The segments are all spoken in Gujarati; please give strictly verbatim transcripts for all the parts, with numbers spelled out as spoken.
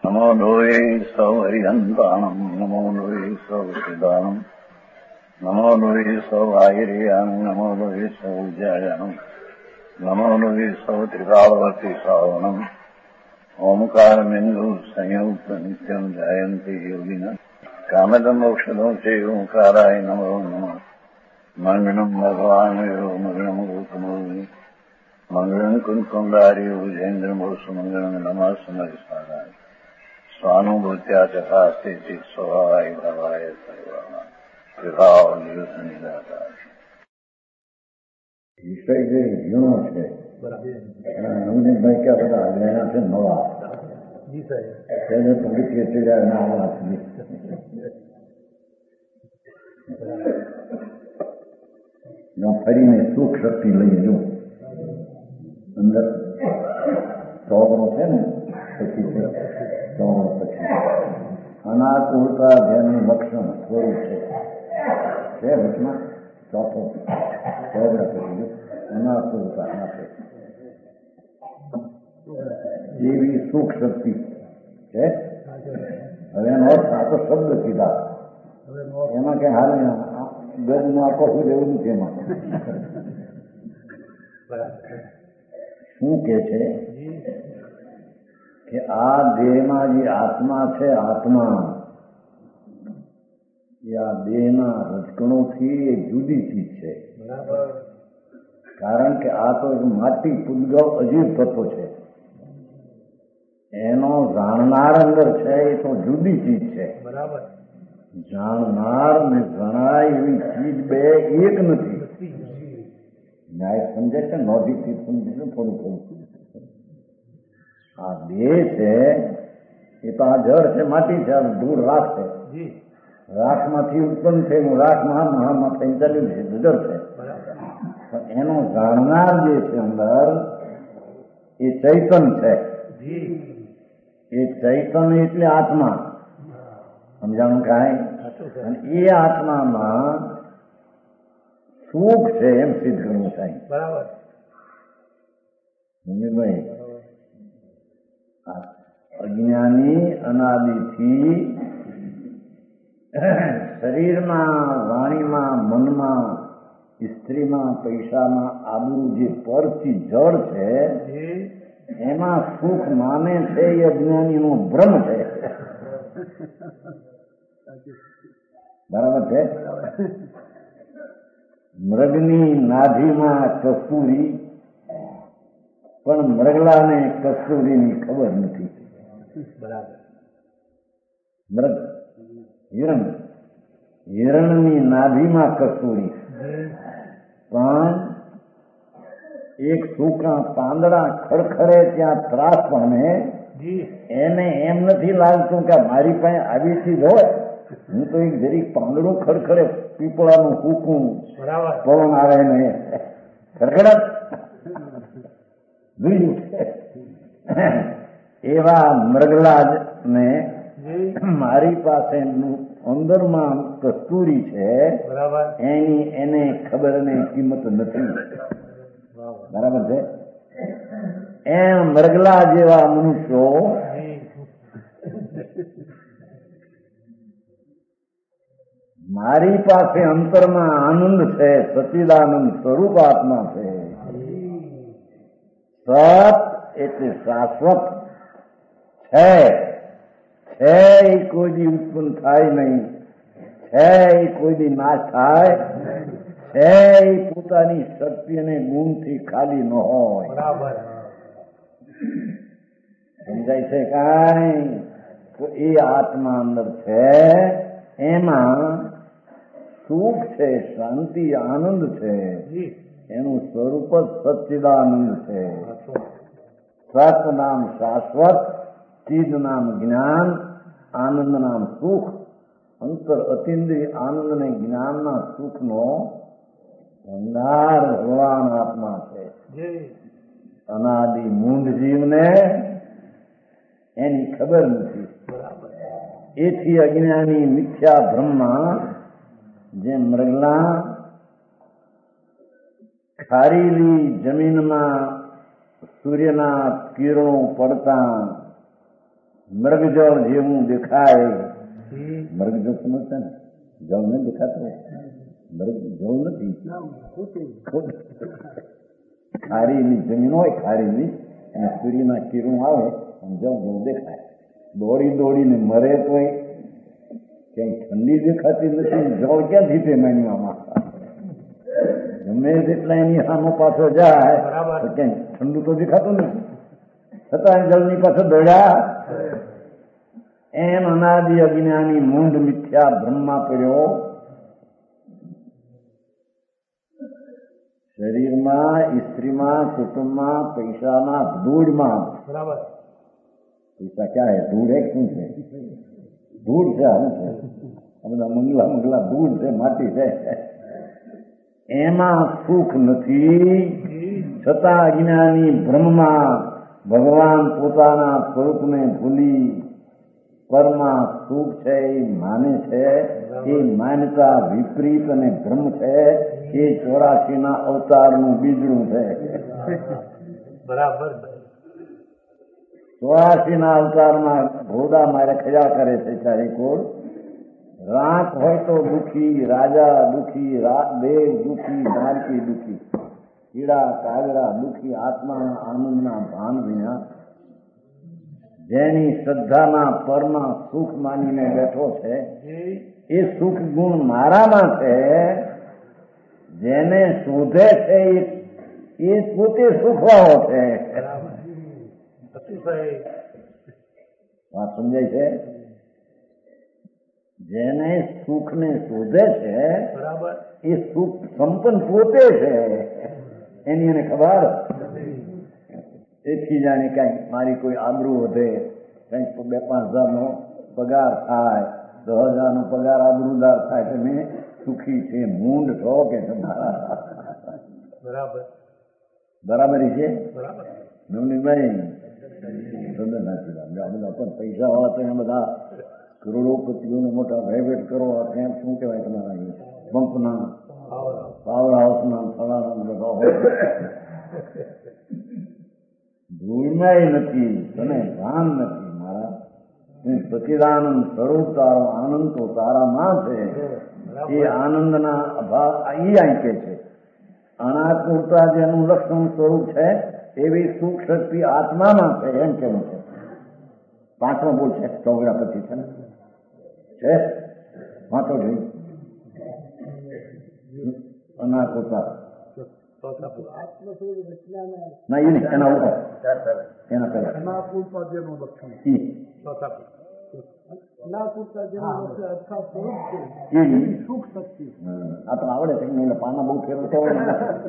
નમો લોહે સૌ હરિહંતાણમ નમો લોહે સૌ સિદ્ધાણમ નમો લોહે સૌ આયર્યાણમ નમો લોહે સૌ જયાણમ નમો લોહે સૌ ત્રિકાળવર્તી શ્રાવણમ ઓમકાર બિંદુ સંયુક્ત નિત્યમ જાયંતી યોગિના કામદમ ઔષધો છે ઓંકારાય નમો નમઃ મંગળમ ભગવાન મંગળમ ગોતમોહિ મંગળમ કુંકુંડારી વિજેન્દ્રમોસુ મંગળમ નમઃ સમયસારાય સ્વાનુભૂત્યા ચકાસ્તે ચિત સ્વભાવાય ભાવાય સર્વાના વિભાવ નિદાતા વિષય જે ઝીણો છે નવનીતભાઈ ક્યાં બધા હાજરા છે નવા તેને પગથિયે ચડ્યા ના આવવાથી ફરીને સુખ શક્તિ લઈ જો અંદર ચોગડો છે ને પછી ચોગડો પછી અનાકુળતા જેનું લક્ષણ સ્વરૂપ છે વચમાં ચોથો ચોગડા પછી અનાકુળતા આપે એવી સુખ શક્તિ છે. હવે એનો અર્થ આ તો શબ્દ કીધા એમાં કઈ હાલ ગજમાં આપો શું એવું નથી. એમાં શું કે છે કે આ દેહમાં જે આત્મા છે આત્મા એ આ દેહના રજકણોથી એ જુદી ચીજ છે. કારણ કે આ તો એક માટી પૂદગળ અજીવ તત્વ છે. એનો જાણનાર અંદર છે એ તો જુદી ચીજ છે. જાણનાર ને જણાય એવી ચીજ બે એક નથી. ન્યાય સમજે છે લોજિક થી સમજે છે થોડું થોડું. આ દેહ છે એ તો આ જળ છે માટી છે ધૂળ રાખ છે. રાખમાંથી ઉત્પન્ન થયેલું રાખમાં મહામાં થઈને ચાલ્યું છે જળ છે. પણ એનો જાણનાર જે છે અંદર એ ચૈતન છે. એ ચૈતન એટલે આત્મા સમજાણું કાંઈ. અને એ આત્મામાં સુખ છે એમ સિદ્ધ કરવું થાય. બરાબર ભાઈ અજ્ઞાની અનાદિથી શરીરમાં વાણીમાં મનમાં સ્ત્રીમાં પૈસામાં આબરૂ જે પરથી જળ છે એમાં સુખ માને છે એ અજ્ઞાનીનો ભ્રમ છે. બરાબર છે. મૃગની નાભીમાં કસ્તુરી પણ મૃગલાને કસ્તુરીની ખબર નથી. બરાબર. મૃગ હિરણ હિરણની નાભીમાં કસ્તુરી પણ એક સૂકા પાંદડા ખડખડે ત્યાં ત્રાસ પામે એને એમ નથી લાગતું કે મારી પાસે આવી ચીજ હોય. હું તો એક જરીક પાંદડું ખડખડે પીપળાનું કૂકું પવન આવે ને ખડખડ બીજું એવા મૃગલાજ ને મારી પાસે અંદરમાં કસ્તુરી છે એની એને ખબર ને કિંમત નથી. બરાબર છે. એમ મૃગલા જેવા મનુષ્યો મારી પાસે અંતરમાં આનંદ છે સચ્ચિદાનંદ સ્વરૂપ આત્મા છે. સત એટલે શાશ્વત છે. છે એ કોઈ દી ઉત્પન્ન થાય નહીં. છે એ કોઈ દી નાશ થાય. છે એ પોતાની શક્તિ અને ગુણથી ખાલી ન હોય. બરાબર સમજાય છે કાંઈ. તો એ આત્મા અંદર છે એમાં સુખ છે શાંતિ આનંદ છે. એનું સ્વરૂપ જ સચ્ચિદાનંદ છે. સત નામ શાશ્વત, ચિદ નામ જ્ઞાન, આનંદ નામ સુખ. અંતર અતિન્દ્રિય આનંદ ને જ્ઞાનના સુખનો ભંડાર ભગવાન આત્મા છે. અનાદિ મૂંઢ જીવને એની ખબર નથી. એથી અજ્ઞાની મિથ્યા બ્રહ્મા જે મૃગલા ખારેલી જમીનમાં સૂર્યના કિરણો પડતા મૃગજળ જેવું દેખાય. મૃગજળ સમજતા ને, જળ નથી દેખાતો, મૃગ જળ નથી. ખારીની જમીન હોય, ખારીની, અને સૂર્યના કિરણ આવે જળ જેવું દેખાય. દોડી દોડીને મરે તોય ક્યાંય ઠંડી દેખાતી નથી. જળ ક્યાંથી તે માનવામાં ગમે તેટલા એની સામો પાછો જાય તો ક્યાંય ઠંડુ તો દેખાતું નથી, છતાં જળની પાછળ દોડ્યા. એમ અનાદિ અજ્ઞાની મૂંઢ મિથ્યા બ્રહ્મા પડ્યો. શરીરમાં, સ્ત્રીમાં, કુટુંબમાં, પૈસામાં, ધૂળમાં. પૈસા ક્યાં હે? ધૂળ એક શું છે? ધૂળ છે. આવું છે આ બધા મંગલા મંગલા ધૂળ છે, માટી છે. એમાં સુખ નથી, છતાં અજ્ઞાની બ્રહ્મમાં ભગવાન પોતાના સ્વરૂપને ભૂલી પરમાં સુખ છે એ માને છે. એ માન્યતા વિપરીત અને ભ્રમ છે. એ ચોરાસી ના અવતારનું બીજડું છે. બરાબર. ચોરાસી ના અવતારમાં ઘોડા મારે ખજા કરે છે ચારેકોર. રાત હોય તો દુઃખી, રાજા દુઃખી, દેવ દુઃખી, નારકી દુઃખી, કીડા કાગડા દુઃખી, આત્માના આનંદના ભાન વિના જેની શ્રદ્ધાના પરમાં સુખ માનીને બેઠો છે એ સુખ ગુણ મારામાં છે. જેને શોધે છે એ પોતે સુખવાળો છે. વાત સમજાય છે? જેને સુખને શોધે છે એ સુખ સંપન્ન પોતે છે. એની એને ખબર. એથી જાણે કઈ મારી કોઈ આબરૂ વધે, કઈક બે પાંચ હજાર નો પગાર થાય, દસ હજાર નો પગાર આબરૂદાર થાય તો મેં સુખી છે. મૂંડ છો કે બરાબર બરાબરી છે. બરાબર. નવનીભાઈ બધા પણ પૈસા વાળા તો એના બધા કરોડોપતિઓને મોટા પ્રાઇવેટ કરો, ત્યાં શું કહેવાય તમારા બંપના, પાવર હાઉસના, ફલાણા બધા હોય. ધૂળમાં નથી, તને ભાન નથી. મારા સચિદાનંદ સ્વરૂપ તારો આનંદ તો તારામાં છે. એ આનંદના અભાવ એ આંકે છે. અનાત્મતા જેનું લક્ષણ સ્વરૂપ છે એવી સુખ શક્તિ આત્મામાં છે, એમ કેવું છે. પાંચમો બોલ છે ચોગડા પછી છે ને છે વાંચો જોઈ. અનાત્મતા ના એ નહીં, એના ઉપર એના પહેલા આ તો આવડે છે ને, પાના બહુ ફેરવતા હોય.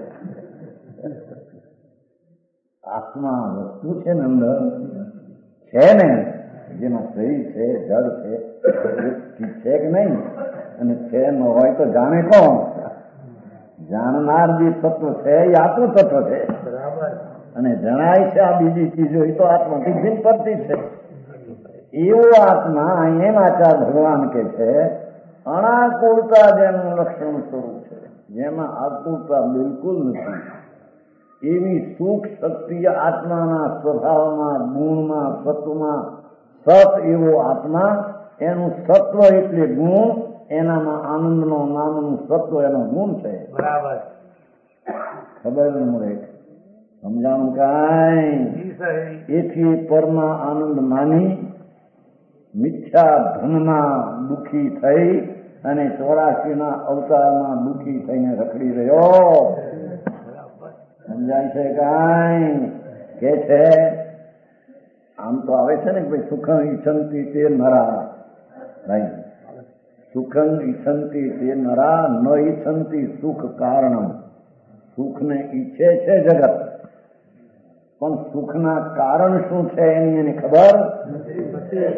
આત્મા વસ્તુ છે ને અંદર છે ને, જેમાં શરીર છે, જળ છે, છે કે નહીં? અને છે ન હોય તો જાણે કોણ? જાણનાર જે તત્વ છે એ આત્મ તત્વ છે. અને જણાય છે આ બીજી ચીજો એ તો આત્માથી ભિન્ન પડતી છે. એવો આત્મા એમ આચાર ભગવાન કે છે અણાકુળતા જેનું લક્ષણ સ્વરૂપ છે, જેમાં આકુળતા બિલકુલ નથી. એવી સુખ શક્તિ આત્માના સ્વભાવમાં, ગુણમાં, સત્વમાં સત એવો આત્મા, એનું સત્વ એટલે ગુણ, એનામાં આનંદનો નામનું સત્વ એનો ગુણ છે. બરાબર. ખબર ન મળે, સમજાણું કાંઈ? એથી પરમાં આનંદ માની મિથ્યા ભ્રમમાં દુઃખી થઈ અને ચોરાસી ના અવતારમાં દુઃખી થઈને રખડી રહ્યો. સમજાય છે કાંઈ? કે છે આમ તો આવે છે ને કે ભાઈ સુખં ઈચ્છંતી તે નરા, ભાઈ સુખં ઈચ્છંતી તે નરા ન ઈચ્છંતી સુખ કારણમ. સુખને ઈચ્છે છે જગત, પણ સુખના કારણ શું છે એની એને ખબર નથી.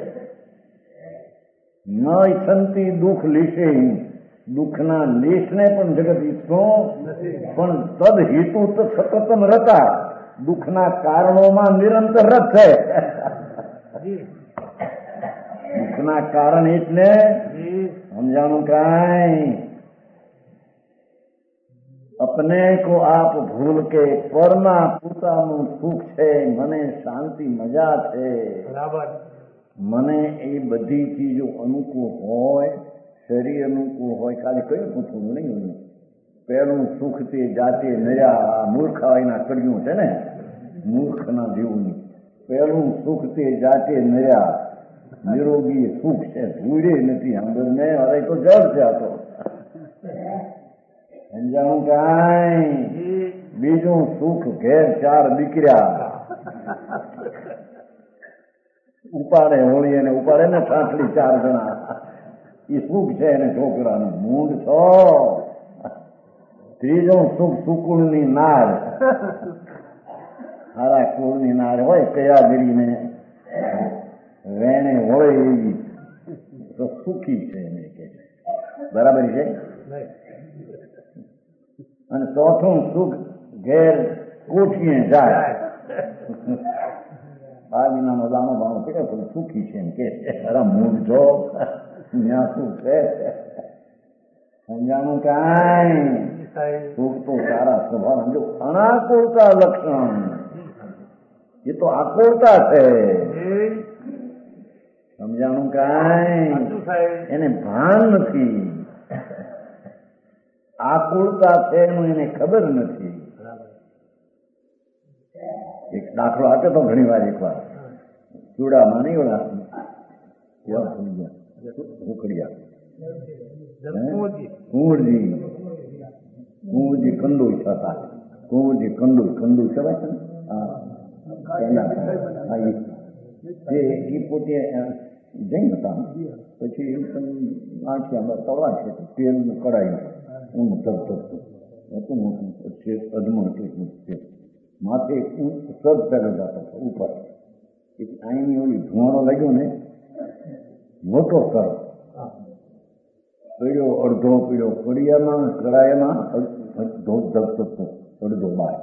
ન ઈચ્છંતી દુઃખ લીશે, દુઃખના લેશને પણ જગત ઈચ્છતો પણ તદ હેતુ તો સતત રતા, દુઃખના કારણોમાં નિરંતર રત છે. દુઃખના કારણ એટલે સમજાણું કાંઈ? अपने को आप भूल के परमा પોતાનું સુખ છે, મને શાંતિ મજા છે. બરાબર. મને એ બધી ચીજો અનુકૂળ હોય, શરીર અનુકૂળ હોય, ખાલી કયું પૂછવું નહીં હોય. પહેલું સુખ તે જાતે નર્યા, મૂર્ખા એના કર્યું છે ને, મૂર્ખના જેવું નહીં. પહેલું સુખ તે જાતે નર્યા, નિરોગી સુખ છે, ભૂરે નથી અંદર ને. હવે તો જળ છે આ તો સમજાણું કાંઈ. બીજું સુખ ઘેર ચાર દીકર્યા, ઉપાડે હોળી અને ઉપાડે ને સાંકળી ચાર જણા, એ સુખ છે એને છોકરાનું મૂળ છો. ત્રીજું સુખ સુકુળની નાર, સારા કુળની નાર હોય કયા ગીરીને વેણે વળે એવી તો સુખી છે એને કે બરાબર છે. અને ચોથું સુખ ઘેર કોઠીએ જાય, આ વિનાનો દાણો બાણો પડે પણ સુખી છે એમ કે મૂળ જો ત્યાં સુખ છે. સમજાણું કાંઈ. સુખ તો સારા સ્વભાવ. જો અનાકુળતા લક્ષણ એ તો આકુળતા છે. સમજાણું કાંઈ. એને ભાન નથી, આકુળતા છે એનું એને ખબર નથી. એક દાખલો આપે તો ઘણી વાર એક વાર ચૂડામાં નહીં ઓલા ઉખડિયા કુંવરજી કુંવરજી કંડોઈ થતા, કુંવરજી કંડોઈ કંડોઈ કહેવાય છે ને. એ પોતે જૈન હતા. પછી આંખિયામાં તળવા છે તેલનું કડાયું ઊંઘ ધબધબતું હતું મોટું છે, અધમણ કેટલું છે. માથે સદ પહેરેલા હતા ઉપર. અહીંની ઓલી ધુવાણો લાગ્યો ને મોટો કર પીડ્યો, અડધો પીડ્યો કડિયામાં કડાયામાં, અડધો ધબધબતો, અડધો બાય.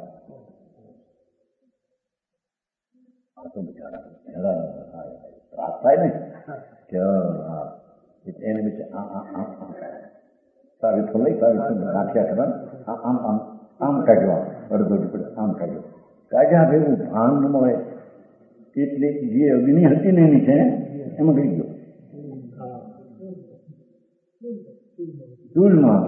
આ તો બિચારા ત્રાસ થાય ને કે હા એને બીજે સાવિત્ર લઈ સાવિત્ર નાખ્યા કરવા આમ આમ આમ કાઢ્યો, અડધો પડે આમ કાઢ્યો. કાઢ્યા ભેગું ભાન ન મળે એટલે જે અગ્નિ હતી ને એની છે એમાં ગઈ ગયો ચૂલમાં.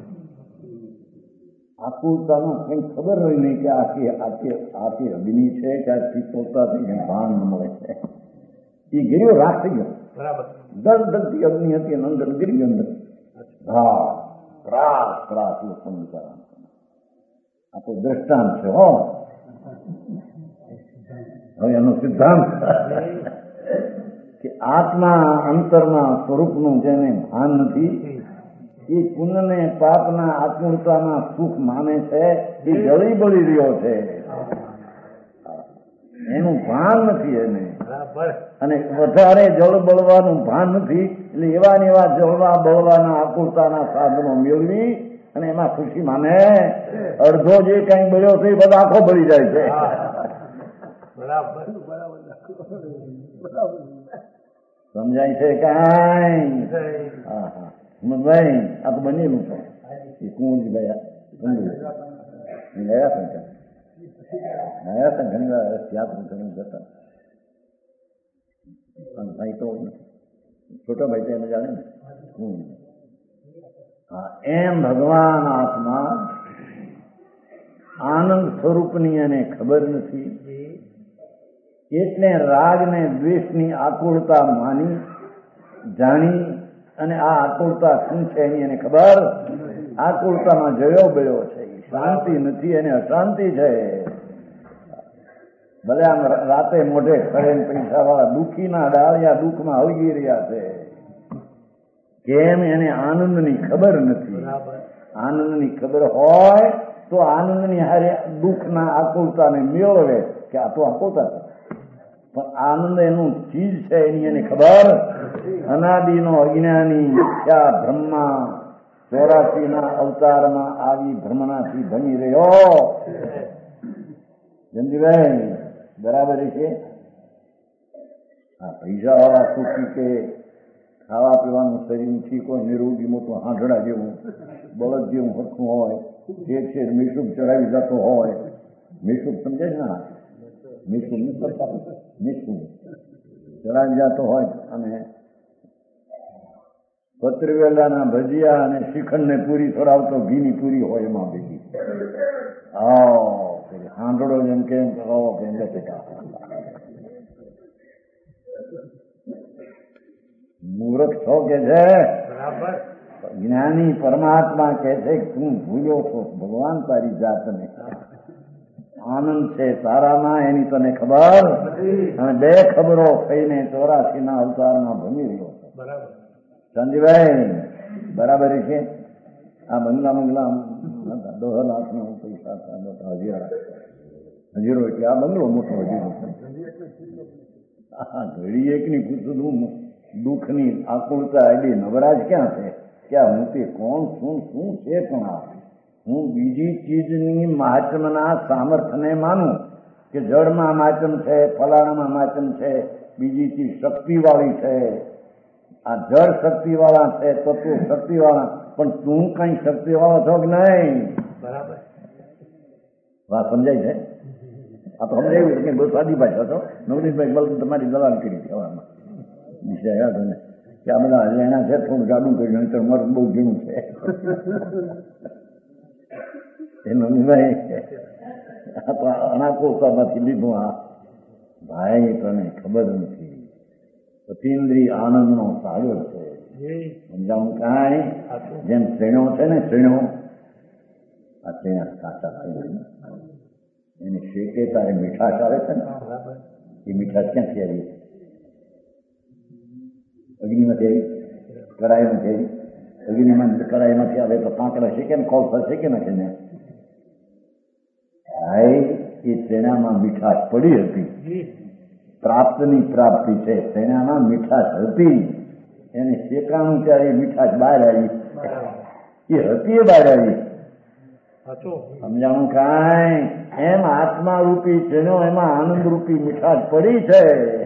આકુળતામાં કઈ ખબર હોય નહીં કે આથી આથી આથી અગ્નિ છે કે આ શીતળતાથી ભાન ન મળે છે. એ ગીર્યો રાખ થઈ ગયો બરાબર. દર દરથી અગ્નિ હતી અને અંદર ગીરી ગયો અંદર. હા ત્રાસ ત્રાસ લોકો બિચારા. આ તો દ્રષ્ટાંત છે હો. હવે એનો સિદ્ધાંત કે આત્મા અંતરના સ્વરૂપનું જેને ભાન નથી એ પુણ્યને પાપના આત્મૂળતાના સુખ માને છે, એ જળી બળી રહ્યો છે. એનું ભાન નથી એને. અને વધારે જળ બળવાનું ભાન નથી એટલે એવા ને એવા જળવા બળવાના આકુળતાના સાધનો મેળવી અને એમાં ખુશી માને. અડધો જે કઈ બળ્યો છે એ બધા આખો બળી જાય છે. સમજાય છે કાંઈ? હા હા ભાઈ આ તો બનેલું છે. એ કુંવરજી ગયા ગયા છે ગયા છે ઘણી વાર યાદ ઘણી જતા. ભાઈ તો છોટા ભાઈ તેને જાણે ને. હા એમ ભગવાન આત્મા આનંદ સ્વરૂપની એને ખબર નથી એટલે રાગ ને દ્વેષની આકુળતા માની જાણી અને આ આકુળતા શું છે એની એને ખબર. આકુળતામાં જયો બયો છે, શાંતિ નથી, એને અશાંતિ છે. ભલે આમ રાતે મોઢે ખડે પૈસા વાળા દુઃખીના ડાળિયા દુઃખમાં હળગી રહ્યા છે. કેમ? એને આનંદની ખબર નથી. આનંદની ખબર હોય તો આનંદની હારે દુઃખના આકુળતાને મેળવે કે આ તો આકુળતા છે. પણ આનંદ એનું ચીજ છે એની એને ખબર. અનાદિનો અજ્ઞાની મિથ્યા બ્રહ્મા ચોરાસી ના અવતારમાં આવી ભ્રમણાથી ભણી રહ્યો. જંજીભાઈ બરાબર છે. આ પૈસા વાળા સુખી કે ખાવા પીવાનું શરીર ઠીક હોય, નિરોગી મોટું હાંડડા જેવું બળદ જેવું હરખું હોય, એક છે મીઠું ચડાવી જતો હોય. મીઠું સમજે છે ને? મીઠું મીઠું મીઠું ચલાવી જતો હોય અને પત્રવેલાના ભજીયા અને શ્રીખંડ ને પૂરી થોડાવતો ઘીની પૂરી હોય એમાં ભેગી હાંડળો જેમ કેમ કરો કેમ મૂર્ખ છો કે છે જ્ઞાની પરમાત્મા કે છે કે તું ભૂલ્યો છો ભગવાન તારી જાતને આનંદ છે તારામાં એની તને ખબર અને બે ખબરો થઈને ચોરાસી ના અવતારમાં ભમી રહ્યો છે સંજીભાઈ બરાબર છે આ બંગલા બંગલા દોઢ લાખ નો પૈસા હજીરા હજીરો એટલે આ બંગલો મોટો હજીરો હા ઘડી એકની પૂછું દુઃખની આકુળતા એડી નવરાજ ક્યાં છે ક્યાં હું તે કોણ શું શું છે પણ આ હું બીજી ચીજની મહાત્મના સામર્થ્યને માનું કે જળમાં માચમ છે ફલાણામાં માચમ છે બીજી ચીજ શક્તિવાળી છે આ જળ શક્તિવાળા છે તો તું શક્તિવાળા પણ તું કઈ શક્તિવાળો છો કે નહીં બરાબર વાત સમજાય છે આ તો સમજાયું કે બહુ સાદી ભાષા છો નવનીતભાઈ બલ તમારી દલાલ કરી કહેવામાં વિષય યાદ ને કે આ બધા હરિયાણા છે થોડું જાડું કર્યું નહીતર મારું બહુ ઝીણું છે એ નવનીતભાઈ અનાકોતામાંથી લીધું આ ભાઈ તને ખબર નથી અતિન્દ્રિય આનંદનો સાગર છે સમજાવું કાંઈ જેમ શ્રેણો છે ને શ્રેણો આ શ્રેણા કાચા છે એની શેકે તારે મીઠાશ આવે છે ને એ મીઠાશ ક્યાંથી આવી અગ્નિમાંથી આવી કડાઈમાંથી આવી અગ્નિમાં કડાઈમાંથી આવે તો કાંકરા શેકે ને કોલસા શેકે નાખે ને ભાઈ એ શ્રેણામાં મીઠાશ પડી હતી પ્રાપ્તની પ્રાપ્તિ છે તેનામાં મીઠાશ હતી એને શેકાણું ત્યારે મીઠાશ બહાર આવી એ હતી એ બહાર આવી સમજાણું કાંઈ એમ આત્મા રૂપી જેનો એમાં આનંદ રૂપી મીઠાશ પડી છે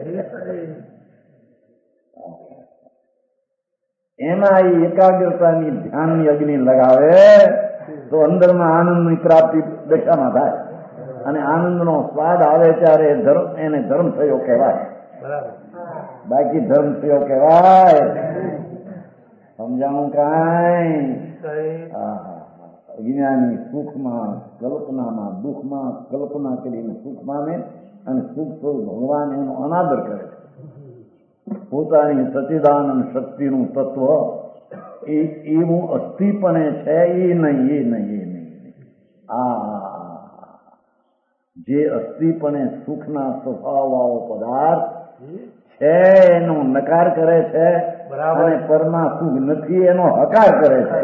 એમાં એ એકાગ્રતાની ધ્યાનની અગ્નિ લગાવે તો અંદરમાં આનંદની પ્રાપ્તિ દશામાં થાય અને આનંદનો સ્વાદ આવે ત્યારે ધર્મ એને ધર્મ થયો કહેવાય બાકી ધર્મ થયો કહેવાય સમજાણું કાંઈ અજ્ઞાની સુખમાં કલ્પનામાં દુઃખમાં કલ્પના કરીને સુખ માને અને સુખ સ્વરૂપ ભગવાન એનો અનાદર કરે છે પોતાની સચિદાનંદ શક્તિનું તત્વ એ એવું અસ્થિપણે છે એ નહીં એ નહીં એ નહીં આ જે અસ્થિપણે સુખના સ્વભાવવાળો પદાર્થ છે એનો નકાર કરે છે અને પરમાં સુખ નથી એનો હકાર કરે છે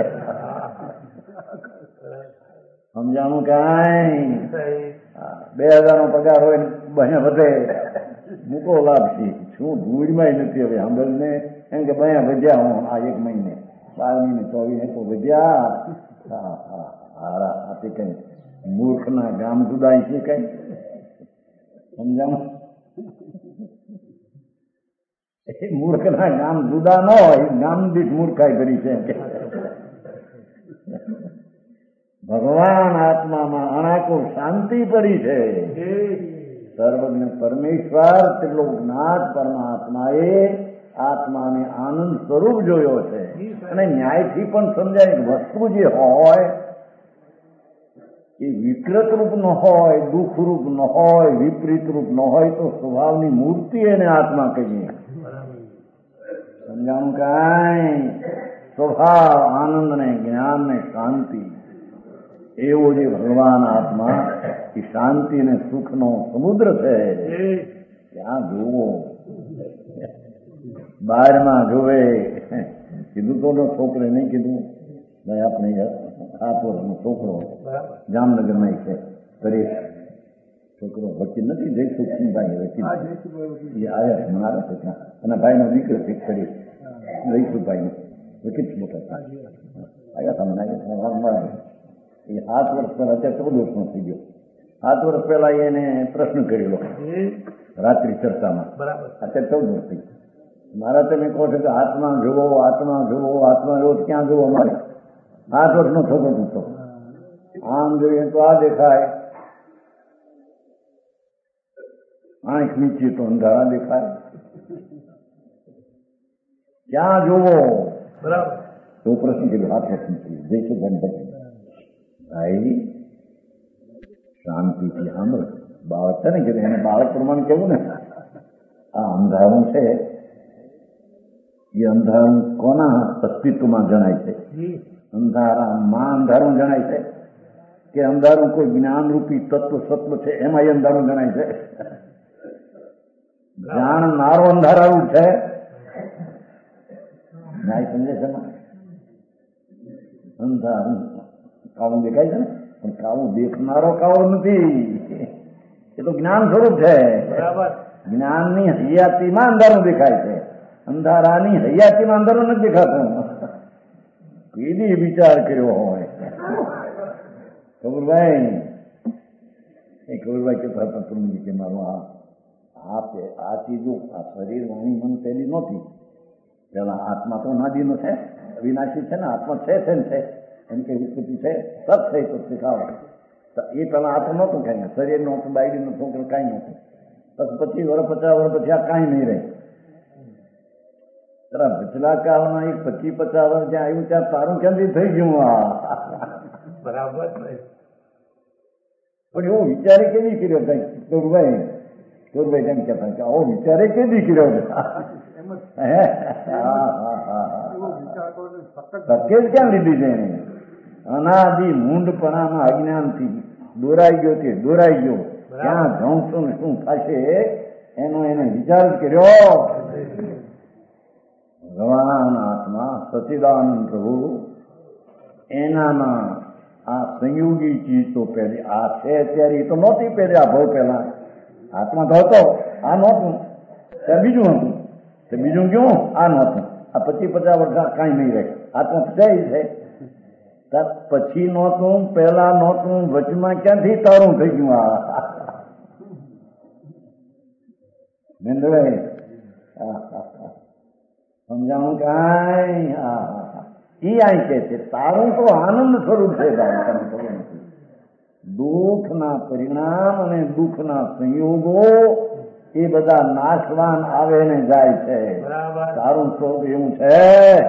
સમજાણું કાંઈ બે હજાર નો પગાર હોય બહે વધે મૂકો લાભશી શું ધૂળમાં નથી હવે સાંભળને એમ કે બયા વધ્યા હું આ એક મહિને બાર મહિને ચોવીસ તો વધ્યા હા હા હારા આપી કઈ મૂર્ખના ગામ જુદાય છે કઈ સમજાણું એ મૂર્ખના ગામ જુદા ન હોય ગામ દીઠ મૂર્ખાઈ કરી છે ભગવાન આત્મામાં અણાકો શાંતિ પડી છે સર્વજ્ઞ પરમેશ્વર ત્રિલોકનાથ પરમાત્માએ આત્માને આનંદ સ્વરૂપ જોયો છે અને ન્યાયથી પણ સમજાય વસ્તુ જે હોય એ વિકૃત રૂપ ન હોય દુઃખ રૂપ ન હોય વિપરીત રૂપ ન હોય તો સ્વભાવની મૂર્તિ એને આત્મા કહીએ સમજાણું કાંઈ સ્વભાવ આનંદ ને જ્ઞાન ને શાંતિ એવો જે ભગવાન આત્મા એ શાંતિ ને સુખનો સમુદ્ર છે ત્યાં જોવો બહારમાં જોવે કીધું તો છોકરે નહીં કીધું ભાઈ આપણે સાત વર્ષનો છોકરો જામનગરમાં છે પરેશ છોકરો વકીલ નથી જયસુખભાઈ વકીલ એ આવ્યા મારા છે ત્યાં અને ભાઈનો દીકરો છે પરેશ જયસુખભાઈ વકીલ મોટા આવ્યા તમને આવ્યા એ સાત વર્ષ પહેલા અત્યારે ચૌદ વર્ષનો થઈ ગયો સાત વર્ષ પહેલા એને પ્રશ્ન કરેલો રાત્રિ ચર્ચામાં અત્યારે ચૌદ વર્ષ થઈ ગયો મારા તમે કહો છો કે આત્મા જોવો આત્મા જોવો આત્મા જોવો ક્યાં જોવો મારે સાત વર્ષનો છોકરો પૂછતો આમ જોઈએ તો આ દેખાય આંખ નીચે તો અંધારા દેખાય. ક્યાં જોવો? બરાબર. તો પ્રશ્ન કર્યો હાથ નથી જય છે ગણપતિ ભાઈ શાંતિથી સાંભળો. બાળક છે ને કે એને બાળક પ્રમાણે કેવું ને આ અંધારું છે એ અંધારું કોના અસ્તિત્વમાં જણાય છે? અંધારામાં અંધારું જણાય છે કે અંધારું કોઈ જ્ઞાનરૂપી તત્વ સત્વ છે એમાં એ અંધારું જણાય છે? જાણનારો અંધારાનું છે. ન્યાય સમજે છે? અંધારું કાળું દેખાય છે ને પણ કાળું દેખનારો કાળો નથી. એ તો જ્ઞાન સ્વરૂપ છે. જ્ઞાનની હૈયાતીમાં અંધારું દેખાય છે. અંધારાની હૈયાતીમાં અંધારું નથી દેખાતું. કેદી વિચાર કર્યો હોય કબૂરભાઈ? એ કબૂરભાઈ કહેતા હતા પ્રભુજી કે મારું આ આ ચીજો આ શરીર વાણી મન પેલી નહોતી. પેલા આત્મા તો નાદીનો છે, અવિનાશી છે ને, આત્મા છે છે ને છે એમ કે ઉત્પત્તિ છે સત છે તો શીખાવો. એ પેલા આત્મા નહોતું કાંઈ, શરીર નહોતું, બાયડીનું છોકરો કાંઈ નહોતું. પછી પચીસ વર્ષ પચાસ વર્ષ પછી આ કાંઈ નહીં રહે. તારા પછલા કાળમાં એક પચીસ પચાસ વર્ષ જ્યાં આવ્યું ત્યાં તારું ક્યાંથી થઈ ગયું? આ બરાબર. પણ એવો વિચારે કેવી કર્યો કઈ કુરભાઈ? કુરભાઈ કેમ કહેતા કે આવો વિચારે કેવી કર્યો? ધકેલ ક્યાં લીધી છે એને? અનાદિ મૂંડપણામાં અજ્ઞાનથી દોરાઈ ગયો તે દોરાઈ ગયો. ક્યાં જાઉં છું ને શું થશે એનો એને વિચાર કર્યો. ભગવાન આત્મા સચિદાનંદ પ્રભુ એનામાં આ સંયોગી ચીજ તો પહેલી આ છે અત્યારે એ તો નહોતી પહેલી. આ ભાવ પહેલા આત્મા તો હતો, આ નહોતું. ત્યાં બીજું હતું તે બીજું ક્યું? આ નહોતું. આ પચીસ પચાસ વર્ષ કાંઈ નહીં રહે. આત્મા છે છે પછી નહોતું, પહેલા નહોતું, વચમાં ક્યાંથી તારું થઈ ગયું? આ મેંદભાઈ સમજાણું કાંઈ? ઈ આઈ કે છે તારું તો આનંદ સ્વરૂપ છે. દુઃખના પરિણામ અને દુઃખના સંયોગો એ બધા નાશવાન આવે ને જાય છે. તારું સ્વરૂપ એવું છે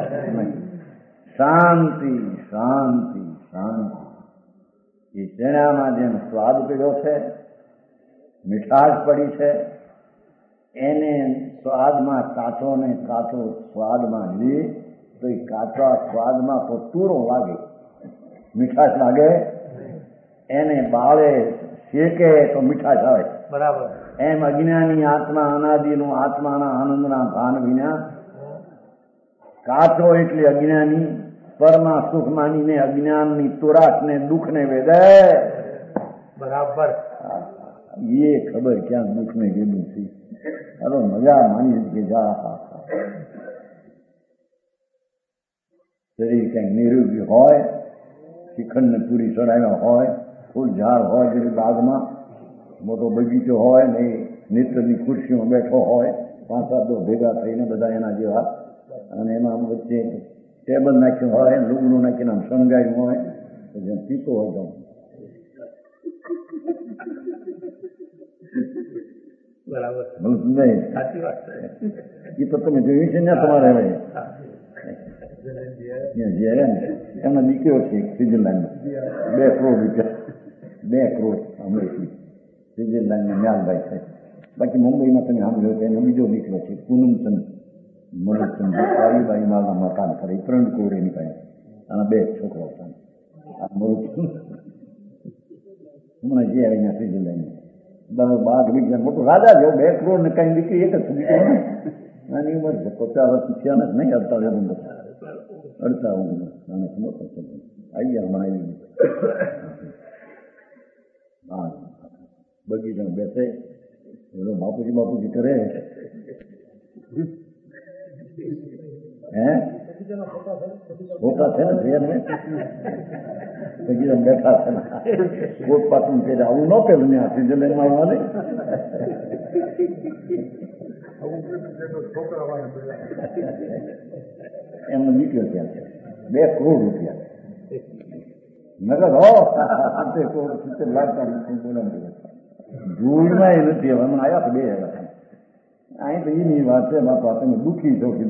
શાંતિ શાંતિ શાંતિ. એ ચણામાં જેમ સ્વાદ પડ્યો છે, મીઠાશ પડી છે, એને સ્વાદમાં કાચો ને કાચો સ્વાદમાં લે તો એ કાચા સ્વાદમાં તો તુરો લાગે, મીઠાશ લાગે. એને બાળે શેકે તો મીઠાશ આવે. બરાબર. એમ અજ્ઞાની આત્મા અનાદિનો આત્માના આનંદના ભાન વિના કાચો એટલે અજ્ઞાની પરના સુખ માનીને અજ્ઞાનની તુરાશ ને દુઃખ ને વેદે. બરાબર. એ ખબર ક્યાં દુઃખ ને વેદું છે. ચાલો મજા માની કે જા શરીર કંઈક નિરોગી હોય, શિખંડ ને પૂરી ચડાવ્યા હોય, ફૂલ ઝાડ હોય, જેની બાગમાં મોટો બગીચો હોય ને નિત્યની ખુરશીમાં બેઠો હોય, પાંચ સાત દો ભેગા થઈને બધા એના જેવા, અને એમાં વચ્ચે ટેબલ નાખ્યું હોય, લુગડું નાખીને આમ શણગાર્યું હોય, તો જેમ પીતો હોય તો બરાબર. નહીં સાચી વાત છે. એ તો તમે જોયું છે ને તમારે હવે જયારે ને એમનો દીકરો છે સ્વિટરલેન્ડમાં, બે કરોડ રૂપિયા બે કરોડ અમરેથી સ્વિટરલેન્ડના મ્યાલભાઈ છે. બાકી મુંબઈમાં તમે સાંભળ્યો એનો બીજો દીકરો છે પૂનમચંદ મનોજચંદ કાળીબાઈ માલના મકાન કરે, ત્રણ કરોડ એની પાસે, અને બે છોકરાઓ છે. આ મનોજચંદ હમણાં જે આવીને સ્વિટરલેન્ડ બરાબર બાગ વિજ્ઞાન મોટો રાજા જેવો, બે કરોડ ને કઈ દીકરી એક જ દીકરો નાની ઉંમર છે, પચાસ વર્ષ થયા નથી, નહીં અડતા વર્ષ અડતા નાના મોટો આવી ગયા હમણાં આવી હા બગીચામાં બેસે એનો બાપુજી બાપુજી કરે હે ફોટા છે ને બગીચામાં બેઠા છે ને કોટ પાટું કે આવું ન પેલું ને હાથી જલેમાં વાલે એમનો નીકળ્યો ત્યાં છે બે કરોડ રૂપિયા નગર હો સિત્તેર કરોડ સિત્તેર લાખ બોલાવી ધૂળમાં નથી. હવે હમણાં આવ્યા બે અહીં તો એની વાત છે બાપા, તમે દુઃખી છો કે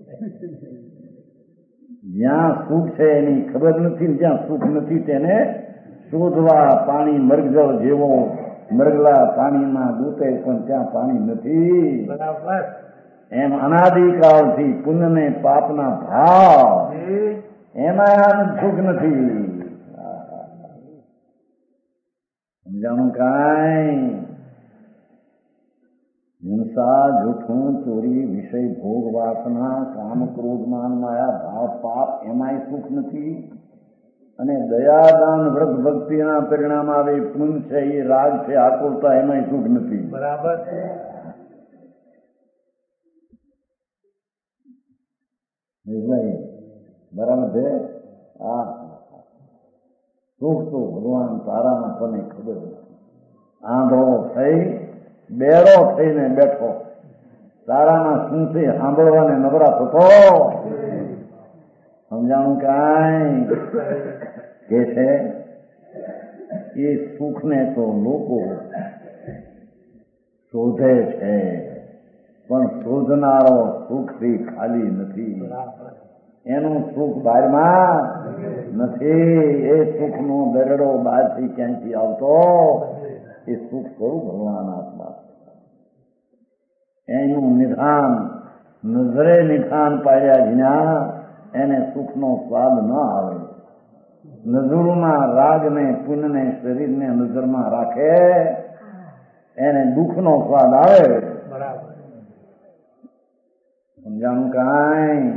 જ્યાં સુખ છે એની ખબર નથી, જ્યાં સુખ નથી તેને શોધવા. પાણી મરગજળ જેવો મરગલા પાણીમાં દૂતે પણ ત્યાં પાણી નથી. બરાબર. એમ અનાદિકાળથી પુણ્ય ને પાપના ભાવ એમાં સુખ નથી. સમજાણું કાંઈ? હિંસા, જૂઠું, ચોરી, વિષય, ભોગ, વાસના, કામ, ક્રોધ, માન, માયા, ભાવ, પાપ એમાંય સુખ નથી. અને દયાદાન વ્રત ભક્તિના પરિણામ આવે પુણ્ય છે, એ રાગ છે, આકુરતા, એમાંય સુખ નથી. બરાબર. બરાબર છે. આ સુખ તો ભગવાન તારામાં તને ખબર નથી. આંધળો થઈ બેડો થઈને બેઠો, તારામાં શું છે સાંભળવાને નબળા થતો. સમજાણું કાંઈ? કે છે એ સુખને તો લોકો શોધે છે, પણ શોધનારો સુખથી ખાલી નથી. એનું સુખ બહારમાં નથી. એ સુખનો દરડો બહારથી ક્યાંથી આવતો? એ સુખ કરું ભગવાન આત્મા. એનું નિધાન નજરે નિધાન પાડ્યા વિના એને સુખનો સ્વાદ ન આવે. નજરમાં રાગને પુણ્યને શરીરને નજરમાં રાખે એને દુઃખનો સ્વાદ આવે. બરાબર. સમજાણું કાંઈ?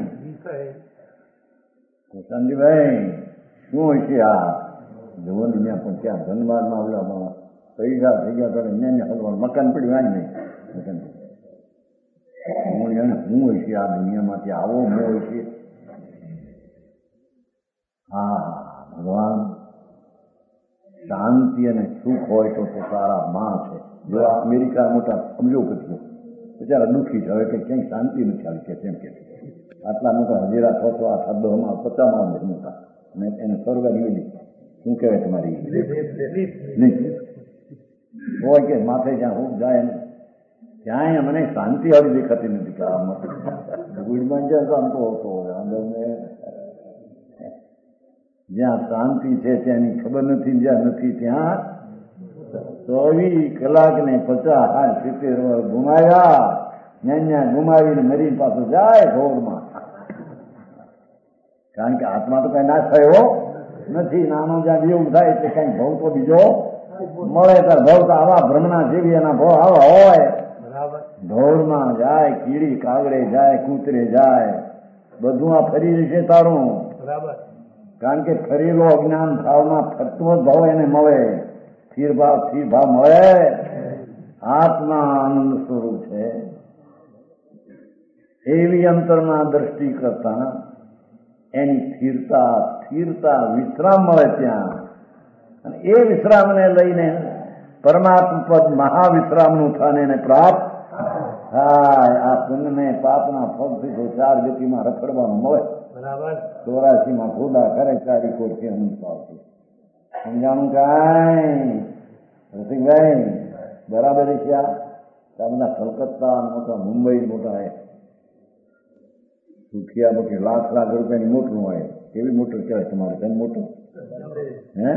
સંજીભાઈ શું હોય છે આ જવાની ત્યાં પણ ત્યાં ધનબાદમાં આવ્યા પૈસા થઈ ગયા તો ત્યાં હલવા મકાન પડ્યું આ નહીં મકાન હું જાણે શું હોય છે આ દુનિયામાંથી આવો ન હોય છે. હા ભગવાન શાંતિ અને સુખ હોય તો તારા માં છે. જો આ અમેરિકા મોટા સમજો કરજો બિચારા દુઃખી છે. હવે કે ક્યાંય શાંતિ નથી આવી કે તેમ કે આટલા મોટા હજીરા છો તો આઠ દહમાં પચાસમાં મોટા અને એને સ્વર્ગની ઓલી શું કહેવાય તમારી નહીં હોય કે માથે જ્યાં હું જાય ને ત્યાં મને શાંતિ આવી દેખાતી નથી. કે આમાં ગુડમાં જ્યાં શાંતો હતો જ્યાં શાંતિ છે ત્યાંની ખબર નથી, જ્યાં નથી ત્યાં ચોવીસ કલાક ને પચાસ હાથ સિત્તેર વર્ષ ગુમાવ્યા. ત્યાં ત્યાં ગુમાવીને મરી પાછું જાય ઢોરમાં. કારણ કે આત્મા તો કઈ નાશ થયો નથી. નાનો જ્યાં જેવું થાય એટલે કઈ ભવ તો બીજો મળે. ત્યારે ભવ તો આવા ભ્રમણા જેવી એના ભવ આવા હોય. ઢોરમાં જાય, કીડી કાગડે જાય, કૂતરે જાય, બધું આ ફરી જશે તારું. કારણ કે ફરેલો અજ્ઞાન ભાવમાં ફરતો જ ભાવ એને મળે. સ્થિર ભાવ સ્થિર ભાવ મળે. આત્મા આનંદ સ્વરૂપ છે. એવી અંતરમાં દ્રષ્ટિ કરતા એની સ્થિરતા સ્થિરતા વિશ્રામ મળે ત્યાં. અને એ વિશ્રામને લઈને પરમાત્મા પદ મહાવિશ્રામનું સ્થાન એને પ્રાપ્ત થાય. આ પુણ્યને પાપના ફળથી તો ચાર ગતિમાં રખડવાનું મળે. ચોરાસી માં ખોદા કરે ચારી કોરથી અનંત પાવથી. સમજાણું કાંઈ રસિકભાઈ? બરાબર છે. આ બધા કલકત્તા મોટા મુંબઈ મોટા હે સુખિયા મોટી લાખ લાખ રૂપિયાની મોટરું હોય. કેવી મોટર કહેવાય તમારે ધન મોટર? હે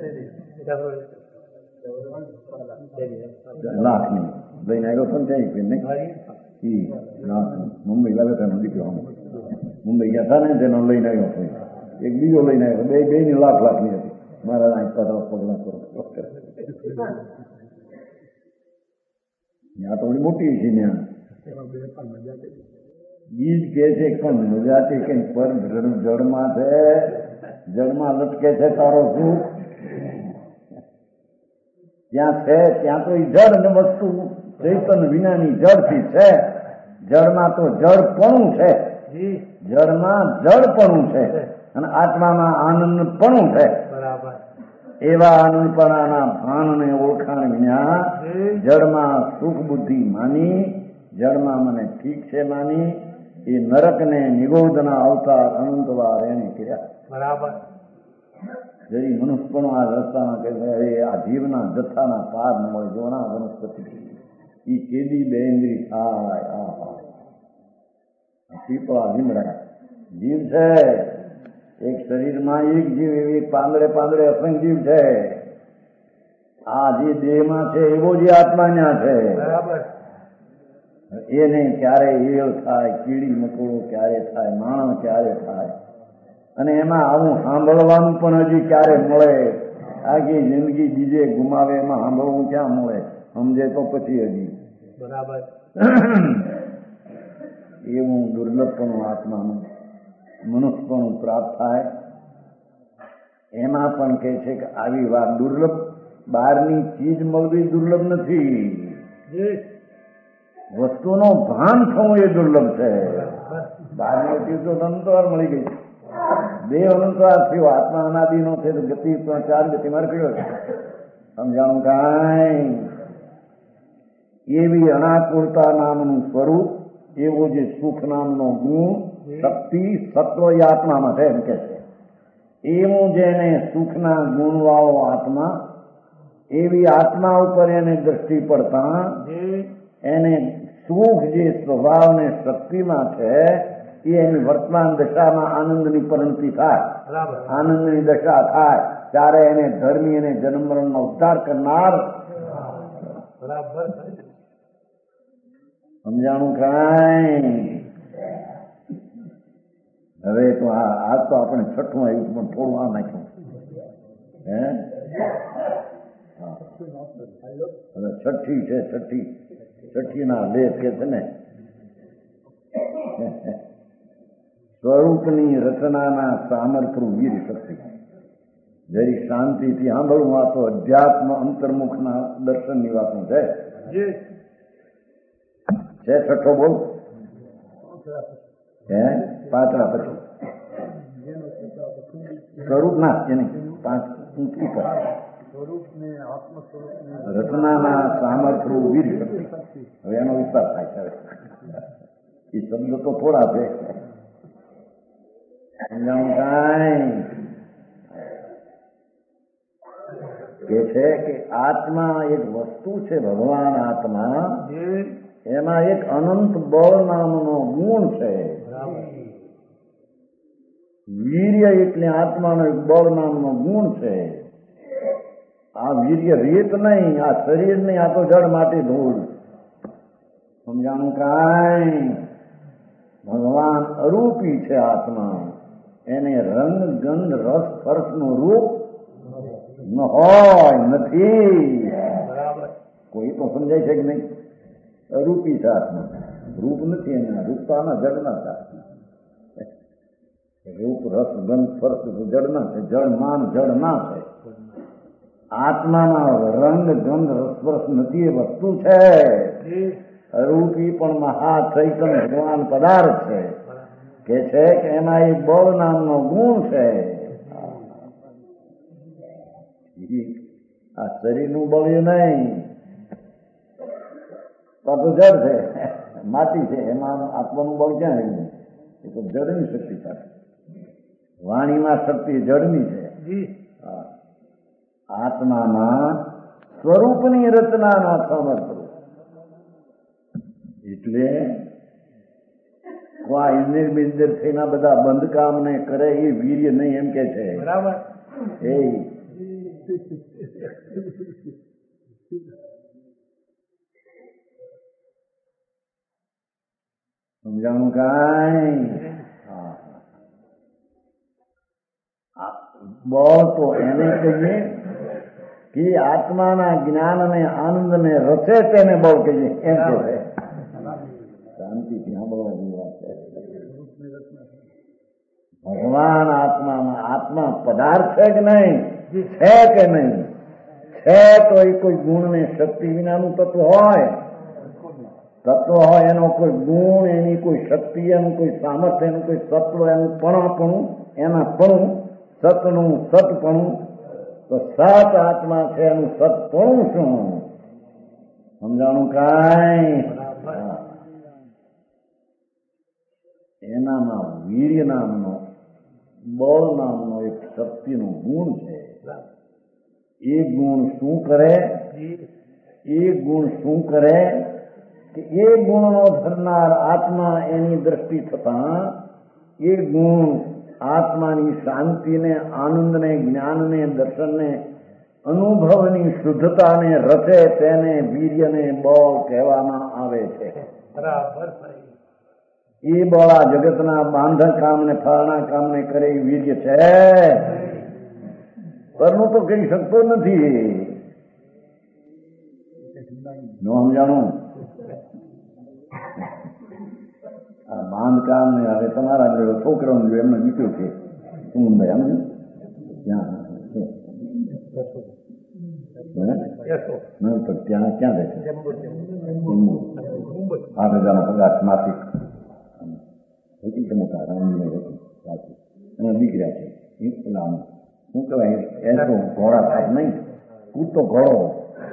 લાખ ની લઈને આવ્યો પણ ત્યાં નહીં લાખ મુંબઈ લાગે તેનો દીકરો મુંબઈ ગયા હતા ને તેનો લઈને આવ્યો હતો. એક બીજો લઈને આવ્યો. બે બે ની લાખ લાખ ની હતી. મારા અહીં પગલા પગલા કરો ત્યાં તો મોટી છે. ત્યાં બીજ કે છે પણ મજાતી કઈ પર જળમાં છે. જળમાં લટકે છે તારો સુખ. ત્યાં છે ત્યાં તો એ જળ ને વસ્તુ ચૈતન્ય વિનાની જળથી છે. જળમાં તો જળપણું છે. જળમાં જળપણું છે અને આત્મામાં આનંદપણું છે. એવા આનંદપણાના ભાનને ઓળખાણ વિના જળમાં સુખ બુદ્ધિ માની, જળમાં મને ઠીક છે માની, એ નરકને નિગોદના અવતાર અનંતવાર એને કર્યા. બરાબર. જરી મનુષ્યપણો આ રસ્તામાં કે આ જીવના જથ્થાના પાર ન હોય જોણા વનસ્પતિ એ કેદી બેંગરી થાય. આહા પીપળા લીમડા જીવ છે. એક શરીરમાં એક જીવ એવી પાંદડે પાંદડે અસંખ્ય જીવ છે. આ જે દેહમાં છે એવો જે આત્મા ત્યાં છે. બરાબર. એને ક્યારે એળ થાય, કીડી મકોડો ક્યારે થાય, માણસ ક્યારે થાય, અને એમાં આવું સાંભળવાનું પણ હજી ક્યારે મળે. આખી જિંદગી બીજે ગુમાવે એમાં સાંભળવું ક્યાં મળે? સમજે તો પછી હજી. બરાબર. એવું દુર્લભપણું આત્માનું મનુષ્યપણું પ્રાપ્ત થાય. એમાં પણ કહે છે કે આવી વાત દુર્લભ, બહારની ચીજ મળવી દુર્લભ નથી, વસ્તુનો ભાન થવું એ દુર્લભ છે. બહારની ચીજ તો અનંતવાર મળી ગઈ, બે અનંતવાર થયો. આત્મા અનાદિ નો છે તો ગતિ ચાર ગતિ માર કર્યો છે. સમજાણું કાંઈ? એવી અનાકુળતા નામનું સ્વરૂપ, એવો જે સુખ નામનો ગુણ, શક્તિ, સત્વ એ આત્મામાં છે એમ કે છે. એવું જેને સુખના ગુણવાળો આત્મા, એવી આત્મા ઉપર એને દ્રષ્ટિ પડતા એને સુખ જે સ્વભાવ ને શક્તિમાં છે એ એની વર્તમાન દશામાં આનંદની પરિણતિ થાય, આનંદની દશા થાય ત્યારે એને ધર્મી અને જન્મ મરણનો ઉદ્ધાર કરનાર. સમજાણું કાંઈ? હવે તો આ આજ તો આપણે છઠ્ઠું આવ્યું પણ થોડું આ નાખ્યું હે. હવે છઠ્ઠી છે, છઠ્ઠી છઠ્ઠી ના લેખ કે છે ને સ્વરૂપની રચનાના સામર્થ્ય વીર શક્તિ. જરી શાંતિથી સાંભળવું. આ તો અધ્યાત્મ અંતર્મુખના દર્શનની વાતો છે. છે છઠ્ઠો બોલ હે પાંચડા પછી સ્વરૂપ ના એની પાંચ ઊંચી પર રચનાના સામર્થ્ય વીર શક્તિ. હવે એનો વિસ્તાર થાય છે. એ શબ્દ તો થોડા છે. કાંઈ કે છે કે આત્મા એક વસ્તુ છે, ભગવાન આત્મા, એમાં એક અનંત બળ નામનો ગુણ છે. વીર્ય એટલે આત્માનો એક બળ નામનો ગુણ છે. આ વીર્ય રીત નહીં, આ શરીર નહીં, આ તો જળ માટી ધૂળ. સમજાણું કાંઈ? ભગવાન અરૂપી છે આત્મા. એને રંગ ગંધ રસ સ્પર્શનું રૂપ ન હોય, નથી. કોઈ તો સમજાય છે કે નહીં? અરૂપી છે આત્મા, રૂપ નથી એના. રૂપ તો આના જળના થાય. રૂપ રસ ગંધ સ્પર્શ જળના છે, જળમાન જળના છે. આત્માના રંગ ગંધ રસસ્પર્શ નથી, એ વસ્તુ છે. અરૂપી પણ મહા ચૈતન્ય ભગવાન પદાર્થ છે. કે છે કે એમાં એક બળ નામનો ગુણ છે. આ શરીરનું બળ એ નહીં, તો જળ છે, માટી છે. એમાં આત્માનું બળ ક્યાં રહ્યું? એ તો જળની શક્તિ સાથે. વાણીમાં શક્તિ જળની છે. આત્માના સ્વરૂપની રચનાના સામર્થ્ય. એટલે આ ઇન્દ્ર બિંદર થઈને બધા બંધકામ ને કરે એ વીર્ય નહીં એમ કે છે. બરાબર. એ સમજાણું કાંઈ? બળ તો એને કહીએ કે આત્માના જ્ઞાન ને આનંદ ને રસે તેને બળ કહીએ એમ કે શાંતિથી સાંભળવાની વાત છે. ભગવાન આત્મામાં આત્મા પદાર્થ છે કે નહીં? છે કે નહીં? છે તો એ કોઈ ગુણ ને શક્તિ વિનાનું તત્વ હોય. તત્વ હોય એનો કોઈ ગુણ, એની કોઈ શક્તિ, એનું કોઈ સામર્થ્ય, એનું કોઈ સત્વ, એનું પણાપણું, એના પણું, સતનું સતપણું. તો સત આત્મા છે, એનું સતપણું શું? સમજાણું કાંઈ? એનામાં વીર્ય નામનો બળ નામનો એક શક્તિનો ગુણ છે. એ ગુણ શું કરે? એ ગુણ શું કરે કે એ ગુણનો ધરનાર આત્મા એની દ્રષ્ટિ થતા એ ગુણ આત્માની શાંતિને, આનંદને, જ્ઞાનને, દર્શનને, અનુભવની શુદ્ધતાને રચે તેને વીર્યને બળ કહેવામાં આવે છે. બરાબર. એ બળ આ જગતના બાંધક કામને, ફળના કામને કરે એ વીર્ય છે. પરનું તો કરી શકતો નથી. નો સમજાણું? આ બાંધકામ ને હવે તમારા જોડે છોકરાઓને જો એમને બીતું છે શું ભાઈ આમ ત્યાં ત્યાં ક્યાં રહે છે? આઠ હજારનો પગાર માસિક મોટા રામજી એના દીકરા છે. પેલા શું કહેવાય એ તો ઘોડા સાહેબ નહીં, કૂદતો ઘોડો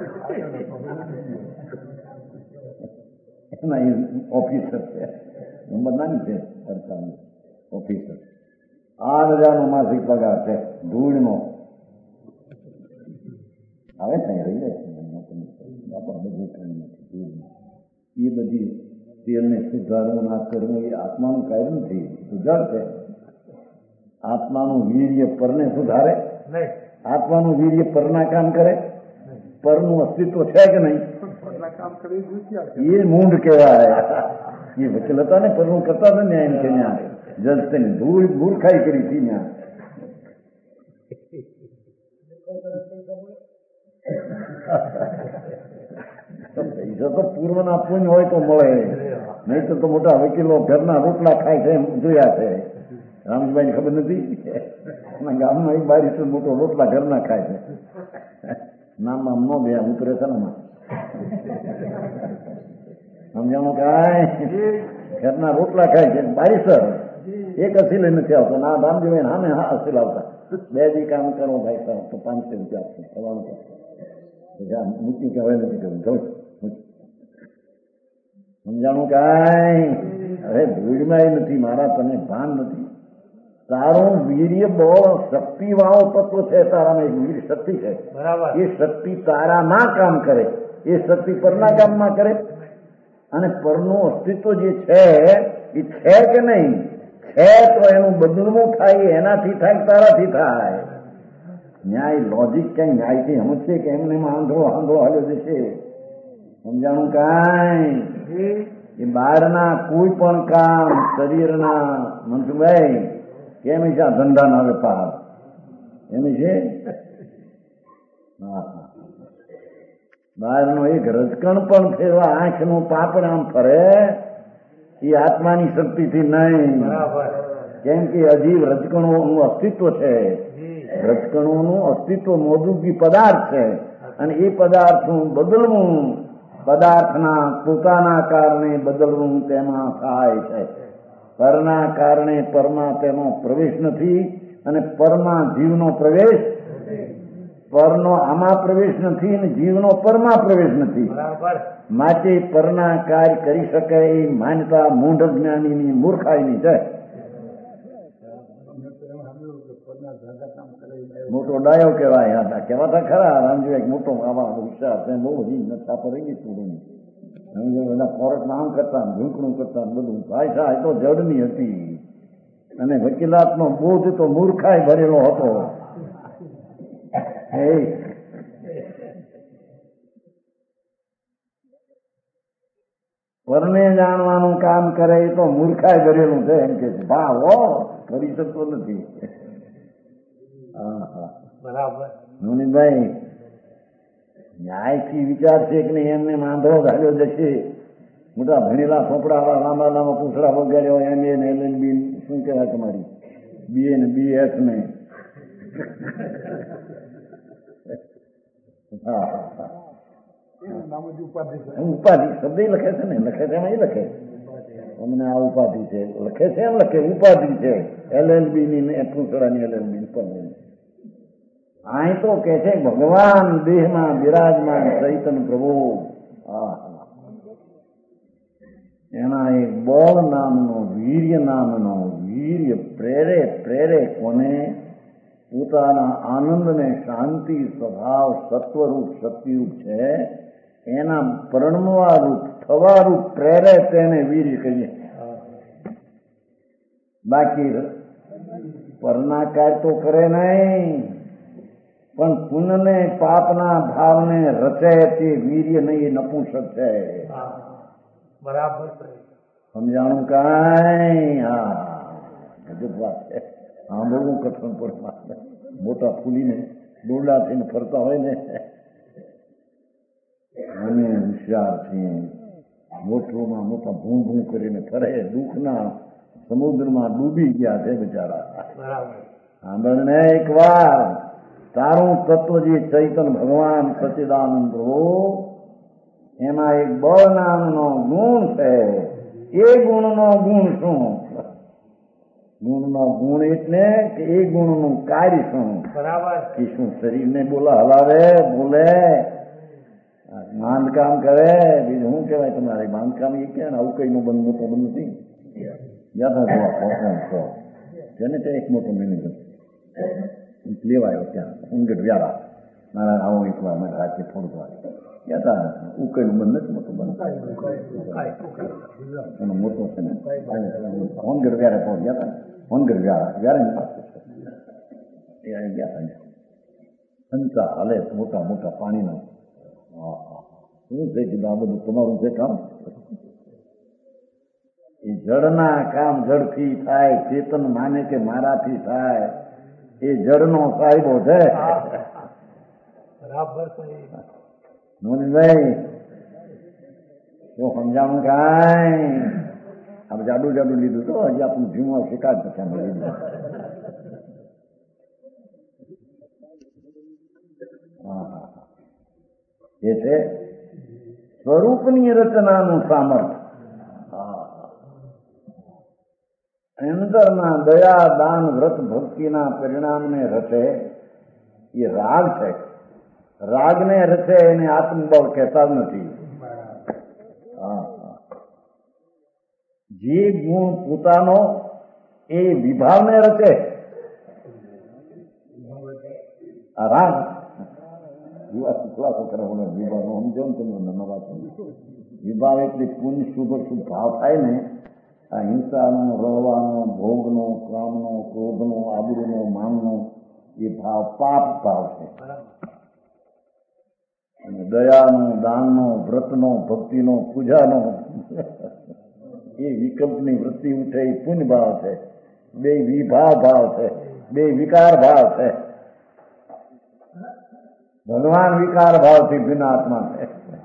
એના ઓફિસર છે. નંબર નાની છે સરકારની ઓફિસર. આઠ હજારનો માસિક પગાર છે. ધૂળનો આવે છે રહી જાય છે. એ બધી તેલને સુધારવું, ના કરવું એ આત્માનું કાર્ય નથી, સુધાર છે. આત્માનું વીર્ય પરને સુધારે? આત્માનું વીર્ય પરના કામ કરે? પરનું અસ્તિત્વ છે કે નહીં? એ મૂંઢ કહેવાય. એ વકીલ હતા ને, પરનું કરતા હતા ને એમ કે ત્યાં જજ તેને ધૂળ મૂર્ખાઈ કરી હતી ત્યાં. પૈસા તો પૂર્વના પુણ્ય હોય તો મળે, નહીં તો તો મોટા વકીલો ઘરના રોટલા ખાય છે એમ જોયા છે. રામજીભાઈ ખબર નથી? ગામમાં એક બારીસ મોટો રોટલા ઘરના ખાય છે. નામ આમ ન બે ઉતરે છે ને સમજાણું કાંઈ? ઘરના રોટલા ખાય છે બારીસર. એક અસીલે નથી આવતા. ના રામજીભાઈ હા હા અસીલ આવતા. બે દી કામ કરો ભાઈ સાહેબ તો પાંચસો રૂપિયા આપશે થવાનું. મૂકી કે હવે નથી કરવું જવું. સમજાણું કાંઈ? હવે ભીડમાં નથી મારા, તને ભાન નથી. તારું વીર્ય બહુ શક્તિ વાળો તત્વ છે. તારામાં એક વીર શક્તિ છે. એ શક્તિ તારામાં કામ કરે. એ શક્તિ પરના કામમાં કરે. અને પરનું અસ્તિત્વ જે છે એ છે કે નહીં? છે તો એનું બદલવું થાય. એનાથી થાય, તારાથી થાય. ન્યાય લોજિક કઈ ન્યાયથી સમજશે કે એમને આંધળો આંધળો હાલ્યો જશે? સમજાણું કાંઈ? એ બહારના કોઈ પણ કામ શરીરના મનસુભાઈ કેમ છે? આ ધંધાના વેપાર એમ છે. હા હા, બહારનો એક રજકણ પણ ફેરવા આંખનું પાપડ આમ ફરે એ આત્માની શક્તિથી નહીં. કેમ કે અજીવ રજકણોનું અસ્તિત્વ છે. રજકણોનું અસ્તિત્વ મોજૂદગી પદાર્થ છે. અને એ પદાર્થનું બદલવું, પદાર્થના પોતાના કારણે બદલવું તેમાં થાય છે. પરના કારણે પરમાં તેનો પ્રવેશ નથી. અને પરમાં જીવનો પ્રવેશ, પરનો આમાં પ્રવેશ નથી અને જીવનો પરમાં પ્રવેશ નથી. માટે પરના કાર્ય કરી શકે એ માન્યતા મૂઢ જ્ઞાનીની મૂર્ખાઈની છે. મોટો ડાયો કહેવાય. હતા કહેવાતા ખરા રામજી એક મોટો આવા હોશિયાર છે. બહુ હજી નશા પર રહી ગઈ. એના કોર્ટમાં આમ કરતા, ઝૂંકણું કરતા બધું. ભાઈ સાહેબ તો જડની હતી અને વકીલાતનો બોધ તો મૂર્ખાઈ ભરેલો હતો. પરને જાણવાનું કામ કરે એ તો મૂર્ખાઈ ભરેલું છે એમ કે ભાવ કરી શકતો નથી. હા હા બરાબર. નોનીભાઈ ન્યાયથી વિચાર છે કે નહીં એમને માંધો ઘાલ્યો જશે. મોટા ભણેલા ફોપડા લાંબા લાંબા પૂછડા વગાડ્યો એમ એ ને એલ એલ બી શું કહેવાય તમારી બી એ ને બી એસ ને ઉપાધિ શબ્દ લખે છે ને, લખે છે એમાં એ લખે અમને આ ઉપાધિ છે લખે છે એમ લખે ઉપાધિ છે એલ એલ બી ની પૂછડાની એલ એલ બી પણ અહીં તો કે છે ભગવાન દેહમાં બિરાજમાન ચૈતન્ય પ્રભુ. એના એક બળ નામનો વીર્ય નામનો વીર્ય પ્રેરે પ્રેરે કોને? પોતાના આનંદને શાંતિ સ્વભાવ સત્વરૂપ શક્તિરૂપ છે એના પરણવારૂપ થવારૂપ પ્રેરે તેને વીર્ય કહીએ. બાકી પરનાકાર તો કરે નહીં, પણ પુણ્યને પાપના ભાવને રચે તે વીર્ય નહીં, એ નપુંસક છે. બરાબર સમજાણું કાંઈ? હા, ગજબ વાત છે. સાંભળવું કઠણ પડે. મોટા ફૂલીને દોરડા થઈને ફરતા હોય ને, અમે હોશિયાર છીએ, મોટોમાં મોટા ભૂં ભૂં કરીને ફરે, દુઃખના સમુદ્રમાં ડૂબી ગયા છે બિચારા. સાંભળને એક વાર, તારું તત્વ જે ચૈતન ભગવાન સચ્ચિદાનંદ રૂપ, એમાં એક બળ નામનો ગુણ છે. એ ગુણનો ગુણ શું? ગુણનો ગુણ એટલે કે એ ગુણનું કાર્ય શું? બરાબર. કે શું શરીરને બોલા હલાવે, બોલે, બાંધકામ કરે, બીજું શું કહેવાય તમારે? બાંધકામ એ કે આવું કઈ નો બંધ મોટો બંધ નથી. જેને ત્યાં એક મોટો મેનેજર લેવાયો ત્યાં ઉંગટ વ્યારા મારા આવો એક વાર મારા હાથે થોડુંક વાર ગયા હતા. ઉકેલું બંધ નથી મોટો બંધ એનો મોટો છે ને હોનગઢ વ્યારે પહોંચ ગયા હતા. હોનગઢ વ્યારા વ્યારાની પાસે એ અહીં ગયા હતા. સંચા હાલે મોટા મોટા પાણીના. હા હા શું છે કીધું આ બધું તમારું છે કામ? એ જળના કામ જળથી થાય, ચેતન માને કે મારાથી થાય, એ જળનો સાહેબો છે. બરાબર. મોહનભાઈ શું સમજાણું કાંઈ? આ જાડું જાડું લીધું તો હજી આપણું જીવવા શિકાર પછી અમે લીધું. હા એ છે સ્વરૂપની રચનાનું સામર્થ્ય. અંદરના દયા દાન વ્રત ભક્તિના પરિણામને રચે એ રાગ છે. રાગને રચે એને આત્મબળ કહેતા જ નથી. જે ગુણ પોતાનો એ વિભાવને રચે આ રાગ. ખુલાસો કરે વિભાવ સમજો ને તમે નવા વિભાવ એટલે પુણ્ય શુભ શુભ ભાવ થાય ને, આ હિંસાનો, રળવાનો, ભોગનો, કામનો, ક્રોધનો, આબરૂનો, માનનો એ ભાવ પાપ ભાવ છે. અને દયાનો, દાનનો, વ્રતનો, ભક્તિનો, પૂજાનો એ વિકલ્પની વૃત્તિ ઉઠે એ પુણ્ય ભાવ છે. બે વિભાવ ભાવ છે, બે વિકાર ભાવ છે. ભગવાન વિકાર ભાવથી ભિન્ન આત્મા છે.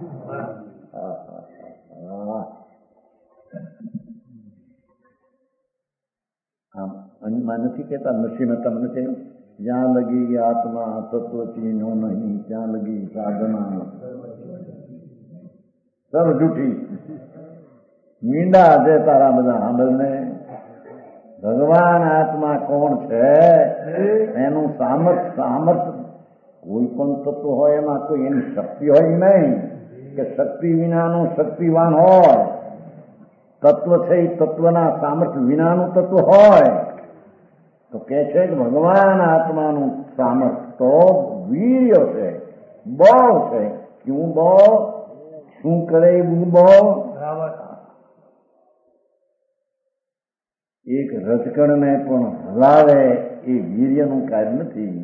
માં નથી કહેતા નરસિંહ મહેતા મને કહ્યું, જ્યાં લગી આત્મા તત્વ ચીનો નહીં ત્યાં લગી સાધના સર જૂઠી. મીંડા છે તારા બધા સાંભળને. ભગવાન આત્મા કોણ છે એનું સામર્થ સામર્થ કોઈ પણ તત્વ હોય એમાં કોઈ એની શક્તિ હોય નહીં કે શક્તિ વિનાનું શક્તિવાન હોય. તત્વ છે એ તત્વના સામર્થ્ય વિનાનું તત્વ હોય તો કે છે કે ભગવાન આત્માનું સામર્થ્ય તો વીર્ય છે, બળ છે. ક્યું બળ? શું કરે એવું બળ? એક રજકણને પણ હલાવે એ વીર્યનું કાર્ય નથી.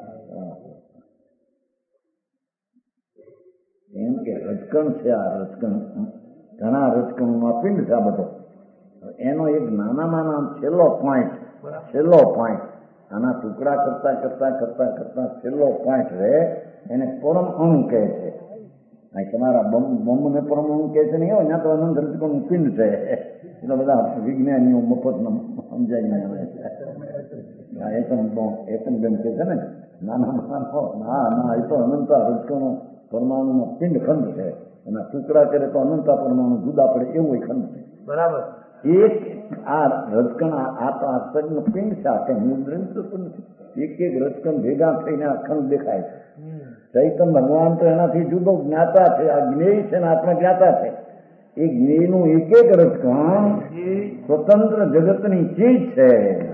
એમ કે રજકણ છે. આ રજકણ ઘણા રજકણોમાં પિંડ છે આ બધો. એનો એક નાનામાં નામ છેલ્લો પોઈન્ટ છેલ્લો પોઈન્ટ આના ટુકડા કરતા કરતા કરતા કરતા છેલ્લો પોઈન્ટ રહે એને પરમ અણુ કહે છે. તમારા બમ બમને પરમ અણુ કહે છે નહીં હોય ત્યાં તો અનંત રજકણનું પિંડ છે. એટલે બધા વિજ્ઞાનીઓ મફત સમજાઈને આવે છે. એકમ એકમ બેન કહે છે ને નાના નાનો ના ના એ તો અનંતા રજકણો પરમાણુનો પિંડ ખંડ છે. એના ટુકડા કરે તો અનંતા પરમાણુ જુદા પડે એવો ખંડ છે. બરાબર. એક આ રજકણ આ તો આ શરીરનો પિંડ છે. આ કઈ મૂળ થતું નથી. એક એક રજકણ ભેગા થઈને આ ખંડ દેખાય છે. ચૈતન ભગવાન તો એનાથી જુદો જ્ઞાતા છે. આ જ્ઞેય છે ને આત્મા જ્ઞાતા છે. એ જ્ઞેયનું એક એક રસકણ સ્વતંત્ર જગતની ચીજ છે.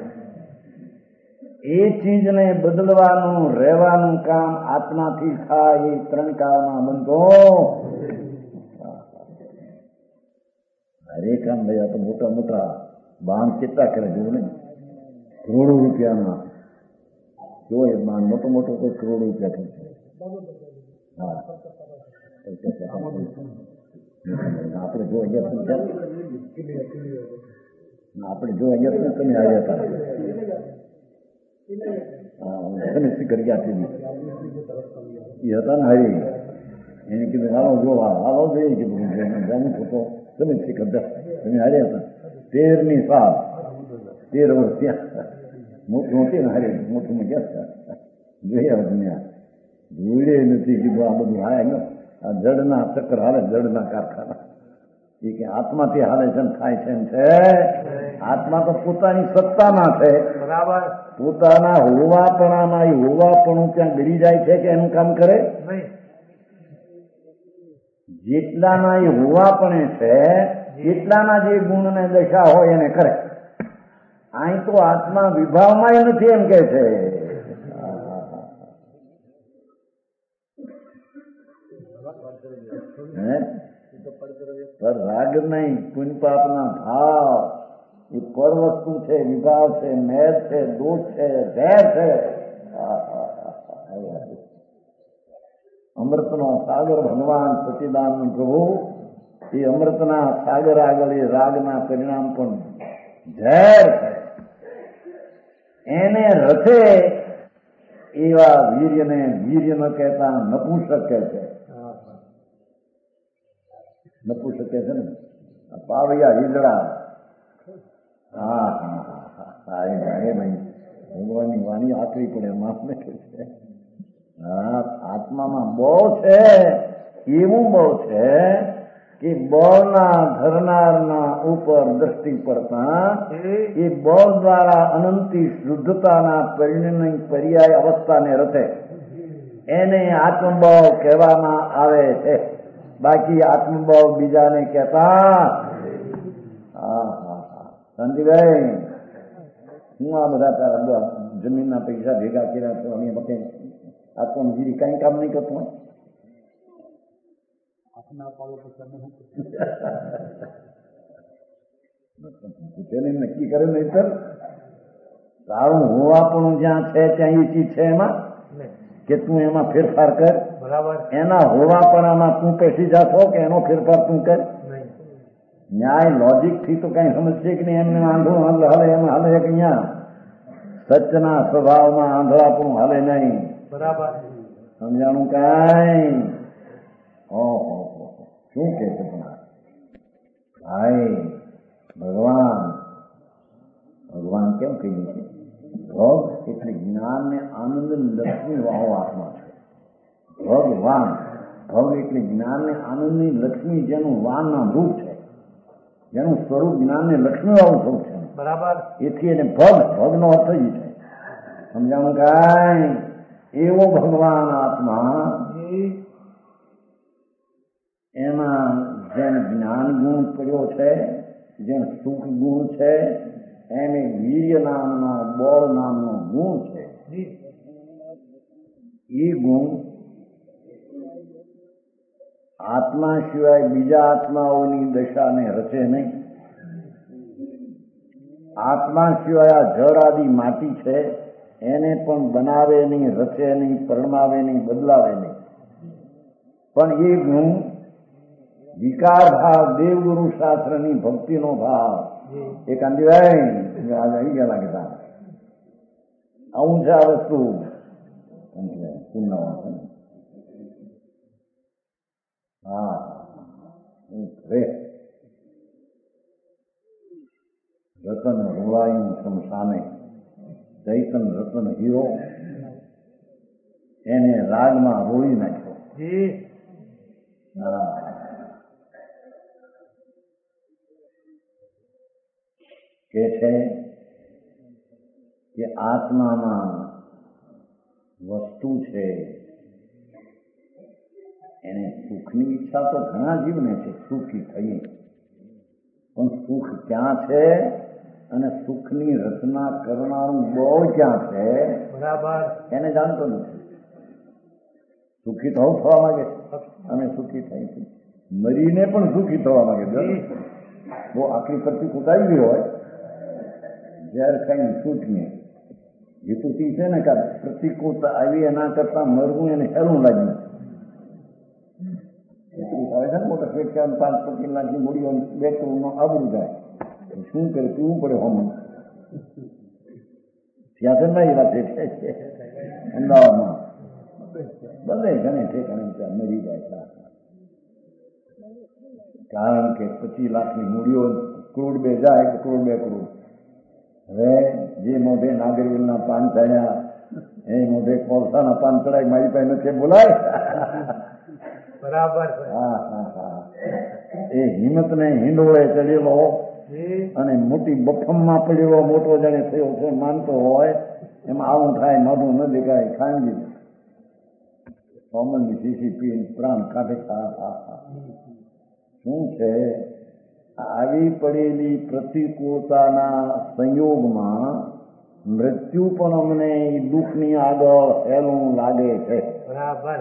એ ચીજને બદલવાનું રહેવાનું કામ આત્માથી થાય. એ ત્રણ કાળમાં બનતો હરે કામ લયા તો મોટા મોટા બાંધ કેટલા કરે જોવું ને, કરોડો રૂપિયાના જો એ બાંધ મોટો મોટો કોઈ કરોડો રૂપિયા ખર્ચે. હા આપણે જો અહીંયા આપણે જો અહીંયા તમે આવ્યા હતા તમે શીખર ગયા હતી એ હતા ને હરી એને કીધું હાલો જો હાલો જોઈએ કીધું જાણું તો તમે શીખર તમે હાર્યા હતા તેરની સાલ તેર વર્ષ ત્યાં મોટું હતી ને હારી મોટું ગયા જોયા દુનિયા જોડે નથી કીધું આ બધું હાય ન આ જડના ચક્કર હાલે જડના કારખાના એ કે આત્માથી હાલે છે ને થાય છે છે. આત્મા તો પોતાની સત્તામાં છે, બરાબર. પોતાના હોવાપણામાં એ હોવાપણું ત્યાં ગળી જાય છે કે એનું કામ કરે જેટલાના એ હોવાપણે છે એટલાના જે ગુણ ને દશા હોય એને કરે. અહીં તો આત્મા વિભાવમાં નથી એમ કે છે. પર રાગ નહીં પુણ્ય પાપના ભાવ એ પર વસ્તુ છે, વિભાવ છે, મેદ છે, દોષ છે, ઝેર છે. અમૃતનો સાગર ભગવાન સચિદાનંદ પ્રભુ એ અમૃતના સાગર આગળ એ રાગના પરિણામ પણ ઝેર છે. એને રચે એવા વીર્યને વીર્ય ન કહેતા નપુંસક કહે છે. નપુંસક કહે છે ને પાવૈયા હિજડા. હા હા હા હા એ ભાઈ ભગવાનની વાણી આકરી પડે માપને કે છે. હા આત્મામાં બહુ છે, એવું બહુ છે કે બળના ધરનારના ઉપર દ્રષ્ટિ પડતા એ બળ દ્વારા અનંતી શુદ્ધતાના પરિણય પર્યાય અવસ્થાને રચે એને આત્મબળ કહેવામાં આવે છે. બાકી આત્મબળ બીજાને કહેતા. હા હા હા શાંતિભાઈ હું આ બધા તારા જમીનના પૈસા ભેગા કર્યા છો અમે વખતે આત્મગીરી કઈ કામ નહીં કરતો. તેને નક્કી કરે નહીં સર તારું હોવાપણું જ્યાં છે ત્યાં એ ચીજ છે એમાં કે તું એમાં ફેરફાર કર. બરાબર. એના હોવાપણામાં તું પેસી જાશો કે એનો ફેરફાર તું કર. ન્યાય લોજિક થી તો કઈ સમજશે કે નહીં. એમને આંધળું હાલ હાલે એમ હાલે કે અહીંયા સચના સ્વભાવમાં આંધળાપણું હાલે નહીં. બરાબર. સમજાણું કઈ? ઓહો શું કે છે ભાઈ? ભગવાન ભગવાન કેમ કહીએ છે? ભોગ એટલે જ્ઞાન ને આનંદ લક્ષ્મી વાળો આત્મા છે. ભગવાન ભોગ એટલે જ્ઞાન ને આનંદની લક્ષ્મી જેનું વાનના રૂપ છે, જેનું સ્વરૂપ જ્ઞાન ને લક્ષ્મી વાળું સ્વરૂપ છે. બરાબર. એથી એને ભગ ભગનો અર્થ જ છે. સમજાણું કઈ? એવો ભગવાન આત્મા એમાં જેમ જ્ઞાન ગુણ પડ્યો છે, જેમ સુખ ગુણ છે, એને વીર્ય નામનો બળ નામનો ગુણ છે. એ ગુણ આત્મા સિવાય બીજા આત્માઓની દશાને રચે નહીં. આત્મા સિવાય આ જળ આદિ માટી છે એને પણ બનાવે નહીં, રચે નહીં, પરમાવે નહીં, બદલાવે નહીં. પણ એ ગુણ વિકાર ભાવ દેવગુરુ શાસ્ત્રની ભક્તિનો ભાવ એ કાંતિભાઈ આજે આવી ગયા લાગે તા આવું છે આ વસ્તુ. હા રે રતન રોવાયું શમશાને ચૈતન રતન હીરો એને રાગમાં રોળી નાખ્યો. હા કે છે કે આત્મામાં વસ્તુ છે એને સુખની ઈચ્છા તો ઘણા જીવને છે, સુખી થઈએ, પણ સુખ ક્યાં છે અને સુખની રચના કરનારું બહુ ક્યાં છે બરાબર એને જાણતો નથી. સુખી થવું થવા માંગે છે અને સુખી થાય છે, મરીને પણ સુખી થવા માંગે છે. બહુ આખરી પરથી કૂટાવી ગઈ હોય ઝેર ખાઈને છૂટને હેતુથી છે ને કે પ્રતિકૂળતા આવી એના કરતા મરવું એને હેલું લાગ્યું. આવે છે ને મોટા ફેરફાર પાંચ પચીસ લાખની મૂડીઓ બે કરોડનો આબરું જાય, શું કરે પીવું પડે હોમ ત્યાં છે ને એ વાત છે અમદાવાદમાં બધે ઘણે ઠેકાણે ત્યાં મરી જાય. કારણ કે પચીસ લાખની મૂડીઓ કરોડ બે જાય કે કરોડ બે કરોડ. હવે જે મોઢે નાગરવેલના પાન ચડ્યા એ મોઢે કોલસાના પાન ચડાય મારી પાસે નથી બોલાય. બરાબર હા હા હા એ હિંમતને હિંડોળે ચડેલો અને મોટી બફમમાં પડેલો મોટો જાણે થયો છે માનતો હોય એમાં આવું થાય, મોઢું ન દેખાય, ખાંડી કોમલની શીશી પીને પ્રાણ કાઢે. હા હા હા શું છે આવી પડેલી પ્રતિકૂળતાના સંયોગમાં મૃત્યુ પણ અમને દુઃખની આગળ હેલું લાગે છે. બરાબર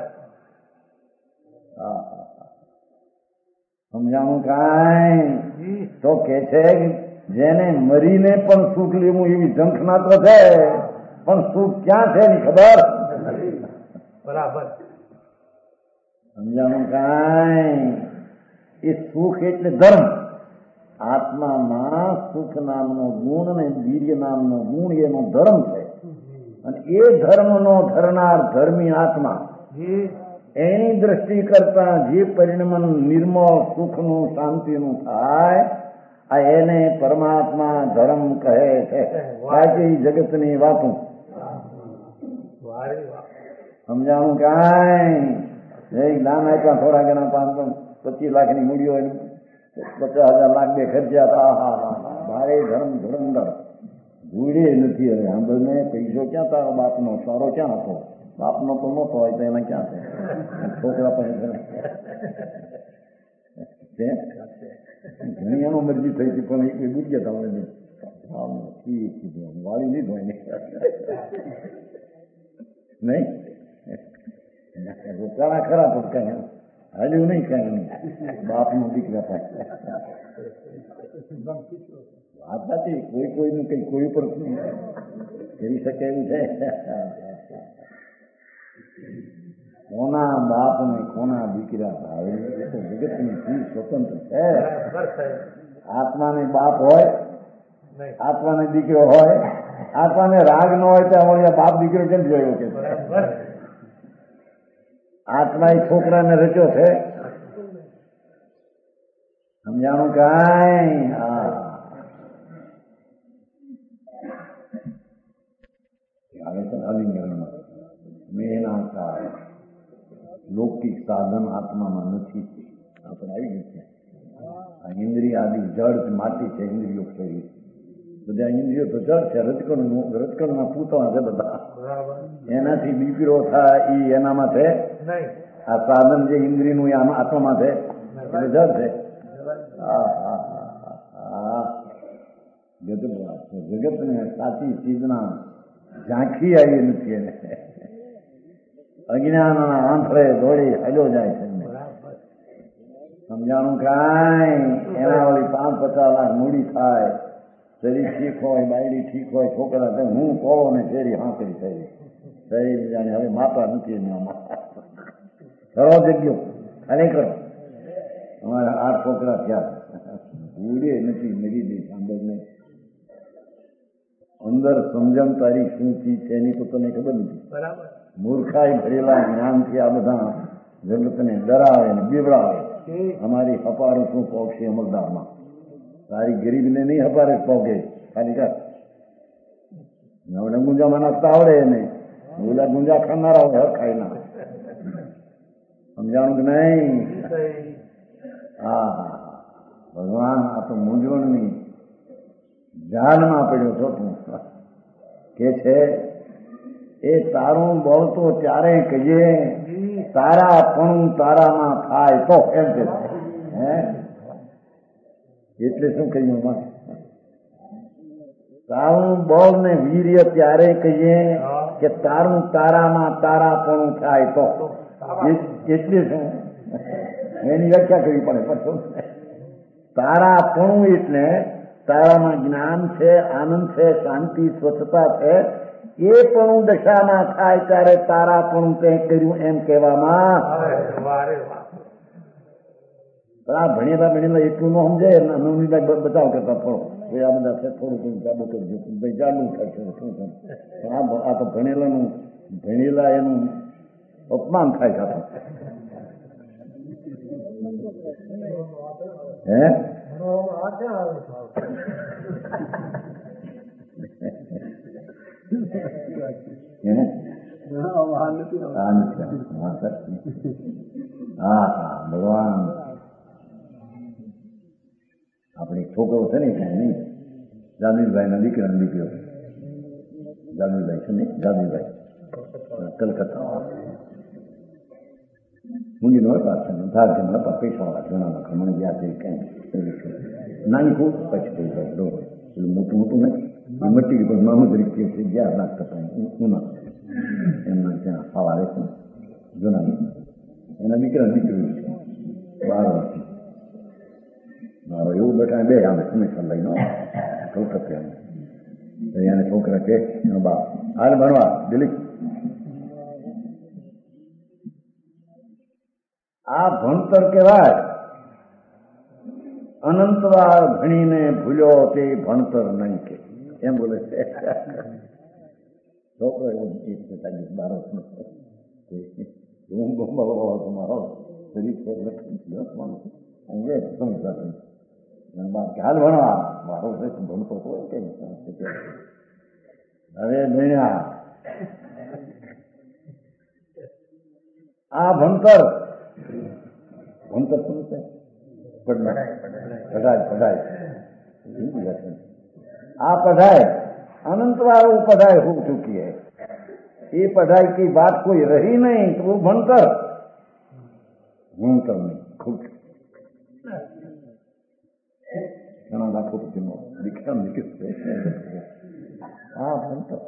સમજાણું કાંઈ તો કે છે જેને મરીને પણ સુખ લેવું એવી ઝંખના તો છે, પણ સુખ ક્યાં છે એની ખબર. બરાબર સમજાણું કાંઈ એ સુખ એટલે ધર્મ. આત્મામાં સુખ નામનો ગુણ અને વીર્ય નામનો ગુણ એનો ધર્મ છે, અને એ ધર્મનો ધરનાર ધર્મી આત્મા એની દ્રષ્ટિ કરતા જે પરિણામ નિર્મળ સુખનું શાંતિનું થાય આ એને પરમાત્મા ધર્મ કહે છે. બાકી જગતની વાતું સમજાણું કાંઈ એક દાન આપ્યા થોડા ઘણા પાંચસો પચીસ લાખની મૂડીઓ પચાસ હજાર લાખ બે ખર્ચ્યા હતા. હા હા હા ભારે ધર્મ ધુરંધર ભૂડે નથી. હવે સાંભળને પૈસો ક્યાં તારો બાપનો, તારો ક્યાં હતો? બાપનો તો નહોતો હોય તો એના ક્યાં છે? છોકરા પણ ઘણી એનો મરજી થઈ હતી પણ એક બુજ્યા હતા હવે કીધું વાળી લીધો એને નહીં રોકાણા ખરા પણ કઈ હાલ્યું નહીં કઈ નહીં. બાપનો દીકરા પાસે વાત સાચી, કોઈ કોઈનું કઈ કોઈ પર કરી શકે એવું છે. કોના બાપ ને કોના દીકરા ભાવે એ તો જગતની ચીજ સ્વતંત્ર છે. આત્માને બાપ હોય, આત્માને દીકરો હોય, આત્માને રાગ ન હોય તો અમારી બાપ દીકરો કેમ જોયો કે આત્મા એ છોકરાને રચ્યો છે. સમજાણું કાંઈ? હા આવે છે અલિંગનમાં મેનાકાર લૌકિક સાધન આત્મામાં નથી. આપણે આવી ગયું છે આ ઇન્દ્રિય આદિ જળ માટી છે, ઇન્દ્રિયો શરીર બધા ઇન્દ્રિયો તો જળ છે, રજકણ રજકણના પૂતળા છે બધા. એનાથી દીકરો થાય એ એનામાં છે. આ સાધન જે ઇન્દ્રિયનું આમાં આત્મામાં છે એટલે જળ છે. હા હા હા હા જગત વાત છે. જગતને સાચી ચીજના ઝાંખી આવી નથી. એને અજ્ઞાનના આંધળે દોડી હલ્યો જાય છે. સમજાણું કાંઈ? એના વળી પાંચ પચાસ લાખ મૂડી થાય, શરીર ઠીક હોય, બાયડી ઠીક હોય, છોકરા થાય, હું કોળો ને શેરી હાંકડી થઈ શરીર જાણે હવે માતા નથી એનામાં. કરો જગ્યો ખાને કરો. અમારા આઠ છોકરા થયા, ભૂડે નથી મરી દઈ. સાંભળને અંદર સમજણ તારી શું ચીજ છે એની તો તને ખબર નથી. મૂર્ખાઈ ભરેલા જ્ઞાનથી આ બધા જગતને ડરાવે ને બીવડાવે. અમારી હપારું શું પહોંચશે અમલદારમાં? તારી ગરીબને નહીં હપારે પહોંચે. ખાલી કર નવડે ગુંજામાં નાખતા આવડે એને, બધા ગુંજા ખાનારા હોય હર ખાઈ ના. સમજાણું કે નહીં? હા હા ભગવાન આ તો મૂંઝવણની જાનમાં પડ્યો છો તું કે છે એ તારું બળ તો ત્યારે કહીએ તારા પણ તારામાં થાય તો એમ કે હે એટલે શું કહ્યું એમાં તારું બળ ને વીર્ય ત્યારે કહીએ કે તારું તારામાં તારાપણું થાય તો એટલે શું એની વ્યાખ્યા કરવી પડે પણ તારાપણું એટલે તારામાં જ્ઞાન છે, આનંદ છે, શાંતિ, સ્વચ્છતા છે, એ પણ દશામાં થાય ત્યારે તારાપણું તે કર્યું એમ કહેવામાં. આ ભણેલા ભણેલા એટલું ન સમજાય નવનીભાઈ બચાવ કરતા થોડો આ બધા છે થોડું થોડું ચાલુ કરજો ભાઈ ચાલુ થશે શું થાય આ તો ભણેલાનું ભણેલા એનું અપમાન થાય ખાતું હે હા હા ભગવાન આપણે છોકરો છે ને ક્યાંય નહીં જામીનભાઈ ના દીકરા દીકરો જામીનભાઈ છે ને જામીનભાઈ કલકત્તા મુંજી નો હતા ધારજી નો હતા પૈસાવાળા જૂનામાં ખમણ ગયા છે કઈ નાની ખૂબ પછી થઈ જાય બરોબર પેલું મોટું મોટું નથી એ મટી ગયું મામૂદ રીતે છે ગયા નાખતા ઉના એમના ત્યાં સવારે છે જૂના એના દીકરા દીકરી છે બાર વર્ષથી મારો એવું બેઠા બે આમે કમિશન લઈને કલકત્તા એને છોકરા કે એનો બાપ હાલ ભણવા દિલીપ આ ભણતર કહેવાય અનંતવાર ભણીને ભૂલ્યો તે ભણતર નહીં કે એમ બોલે છે છોકરો એવો બાર હું મારો શરીર બાપ કે હાલ ભણવા મારો ભણતો હોય કેમ હવે ભણ્યા આ ભણતર ભણતર શું છે પઢાઈ પઢાઈ આ पढ़ाई अनंत वालों पढ़ाई हो चुकी है ये पढ़ाई की बात कोई रही नहीं तो वो भणतर भणतर नहीं खुद घना लाखों रुपये दीक्षा निकलते हाँ भणतर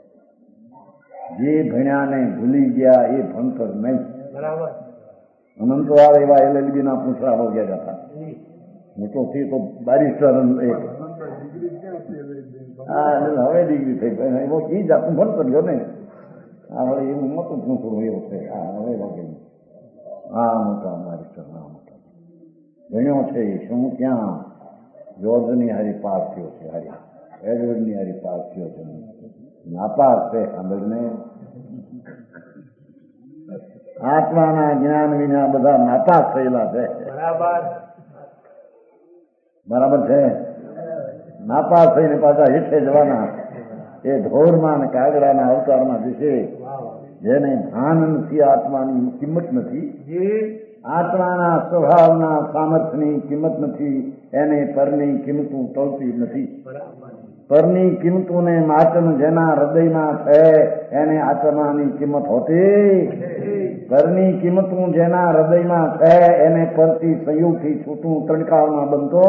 જે ભણ્યાને ભૂલી ગયા એ ભણતર નહીં બરાબર અનંતવાર એવા એલએલબી ના પૂછડા હો ગયા હતા મોટો થી તો બારિસ્ટર એક હા હવે ડિગ્રી થઈ ગઈ એવો ઈ જાતનું ભણતર ગયો ને હા હવે એવું મોટું પૂછડું એવું છે હા હવે વાગે હા મોટા બારિસ્ટર હા મોટા ભણ્યો છે શું ક્યાં જોર્જની હારી પાસ થયો છે હારી એડવર્ડની હારી પાસ થયો છે નાપાસ છે સાંભળને આત્માના જ્ઞાન વિના બધા નાપાસ થયેલા છે બરાબર બરાબર છે નાપાસ થઈને પાછા હેઠે જવાના એ ઢોરમાં અને કાગડાના અવતારમાં જશે જેને ભાન નથી આત્માની કિંમત નથી આત્માના સ્વભાવના સામર્થ્યની કિંમત નથી એને પરની કિંમતું ટળતી નથી પરની કિંમતોને માચન જેના હૃદયમાં છે એને આત્માની કિંમત હોતી પરની કિંમતું જેના હૃદયમાં છે એને પરથી સંયોગથી છૂટું ત્રણકાળમાં બનતો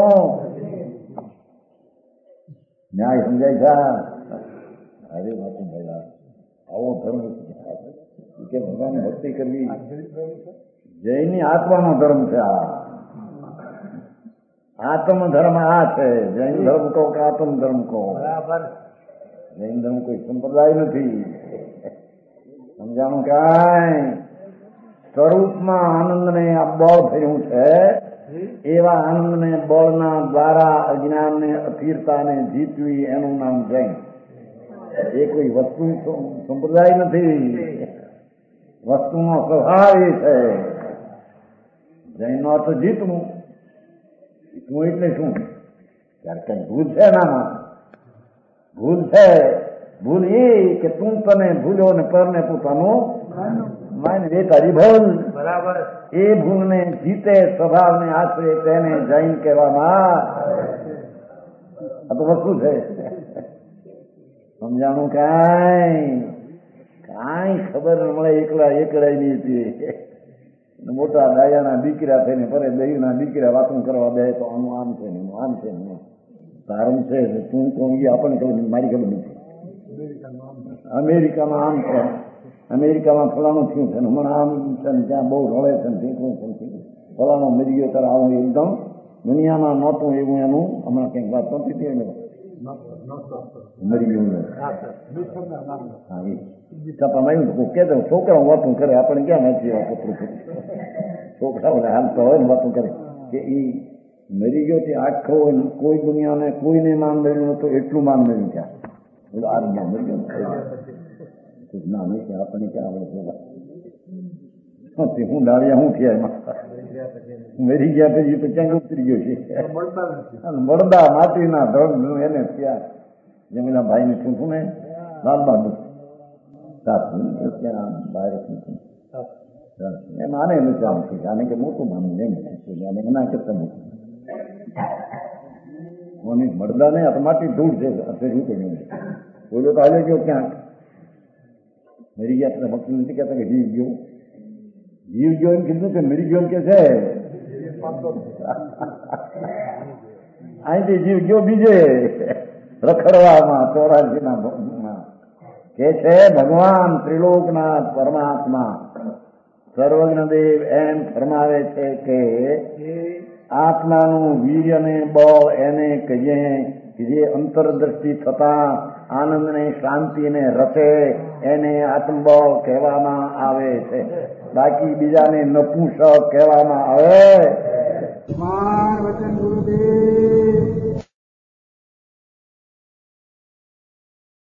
ન્યાય સમજાય છે અરે વાતું ભાઈ આવો ધર્મ કે ભગવાન ભક્તિ કરવી જૈની આત્માનો ધર્મ છે આ आत्म धर्म आ है जैन धर्म को आत्म धर्म को बराबर जैन धर्म कोई संप्रदाय नहीं समझाणु काय स्वरूप में आनंद ने आ बळ थयुं छे एवा आनंद ने बळना द्वारा अज्ञान ने अधीरता ने जीतवी एनु नाम जैन ये कोई वस्तु संप्रदाय नहीं वस्तु नो स्वभाव ए छे जैन नो अर्थ जीतवू તું એટલે શું ત્યારે કઈ ભૂલ છે નામાં ભૂલ છે ભૂલ એ કે તું તને ભૂલ્યો ને પરને પોતાનું માન એ તારી ભૂલ બરાબર એ ભૂલને જીતે સ્વભાવને આશરે તેને જૈન કહેવામાં આ તો વસ્તુ છે સમજાણું કાંઈ કાંઈ ખબર ન મળે, એકલા એકલાય નહીં હતી. મોટા ડાયાના દીકરા થઈને પરે દહીંના દીકરા વાતું કરવા દે તો આનું આમ છે ને આમ છે ને તારું છે તું કોણ એ આપણને ખબર નથી, મારી ખબર નથી. અમેરિકામાં આમ છે, અમેરિકામાં ફલાણું થયું છે ને હમણાં આમ છે ને ત્યાં બહુ રળે છે ને ઠીકું છે ફલાણો મરી ગયો ત્યારે આવું એકદમ દુનિયામાં નહોતું એવું એનું હમણાં કંઈક વાત નહોતી હતી એટલે મરી ગયું. હા એ છાપામાં આવ્યું કે છોકરાઓ વાતું કરે, આપણે ક્યાં નથી એવા પત્રો છોકરાઓને હાલતા હોય ને વાતું કરે કે એ મરી ગયો તે આખો કોઈ દુનિયાને કોઈને માન મળ્યું નતું એટલું માન મળ્યું ત્યાં આ મરી ગયો ના નહીં કે આપણને ક્યાં આવડે હું ડાળિયા શું થયા એમાં મરી ગયા પછી તો ક્યાંક ઉતરી ગયો છે. મળદા માટીના ધડ એને ત્યાં જમીના ભાઈને શું શું ને લાલ બહાદુર ત્યાં બહાર એમ આને નથી આમ છે આને કે મોટું માનું એમ આને એના કરતા મોટું મળદા નહીં આ તો માટી ધૂળ છે. શું કર્યું બોલો તો આજે ગયો ક્યાંક મરી ગયા એટલે ભક્તિ નથી કહેતા કે જીવ ગયો જીવ ગયો એમ કીધું કે મરી ગયો એમ કે છે. અહીંથી જીવ ગયો બીજે રખડવામાં ચોરાસીના કે છે ભગવાન ત્રિલોકનાથ પરમાત્મા સર્વજ્ઞદેવ એમ ફરમાવે છે કે આત્માનું વીર્ય ને બળ એને કહીએ કે જે અંતરદ્રષ્ટિ થતા આનંદને શાંતિને રચે એને આત્મબળ કહેવામાં આવે છે. બાકી બીજાને નપુંસક કહેવામાં આવે. વચન ગુરુદેવ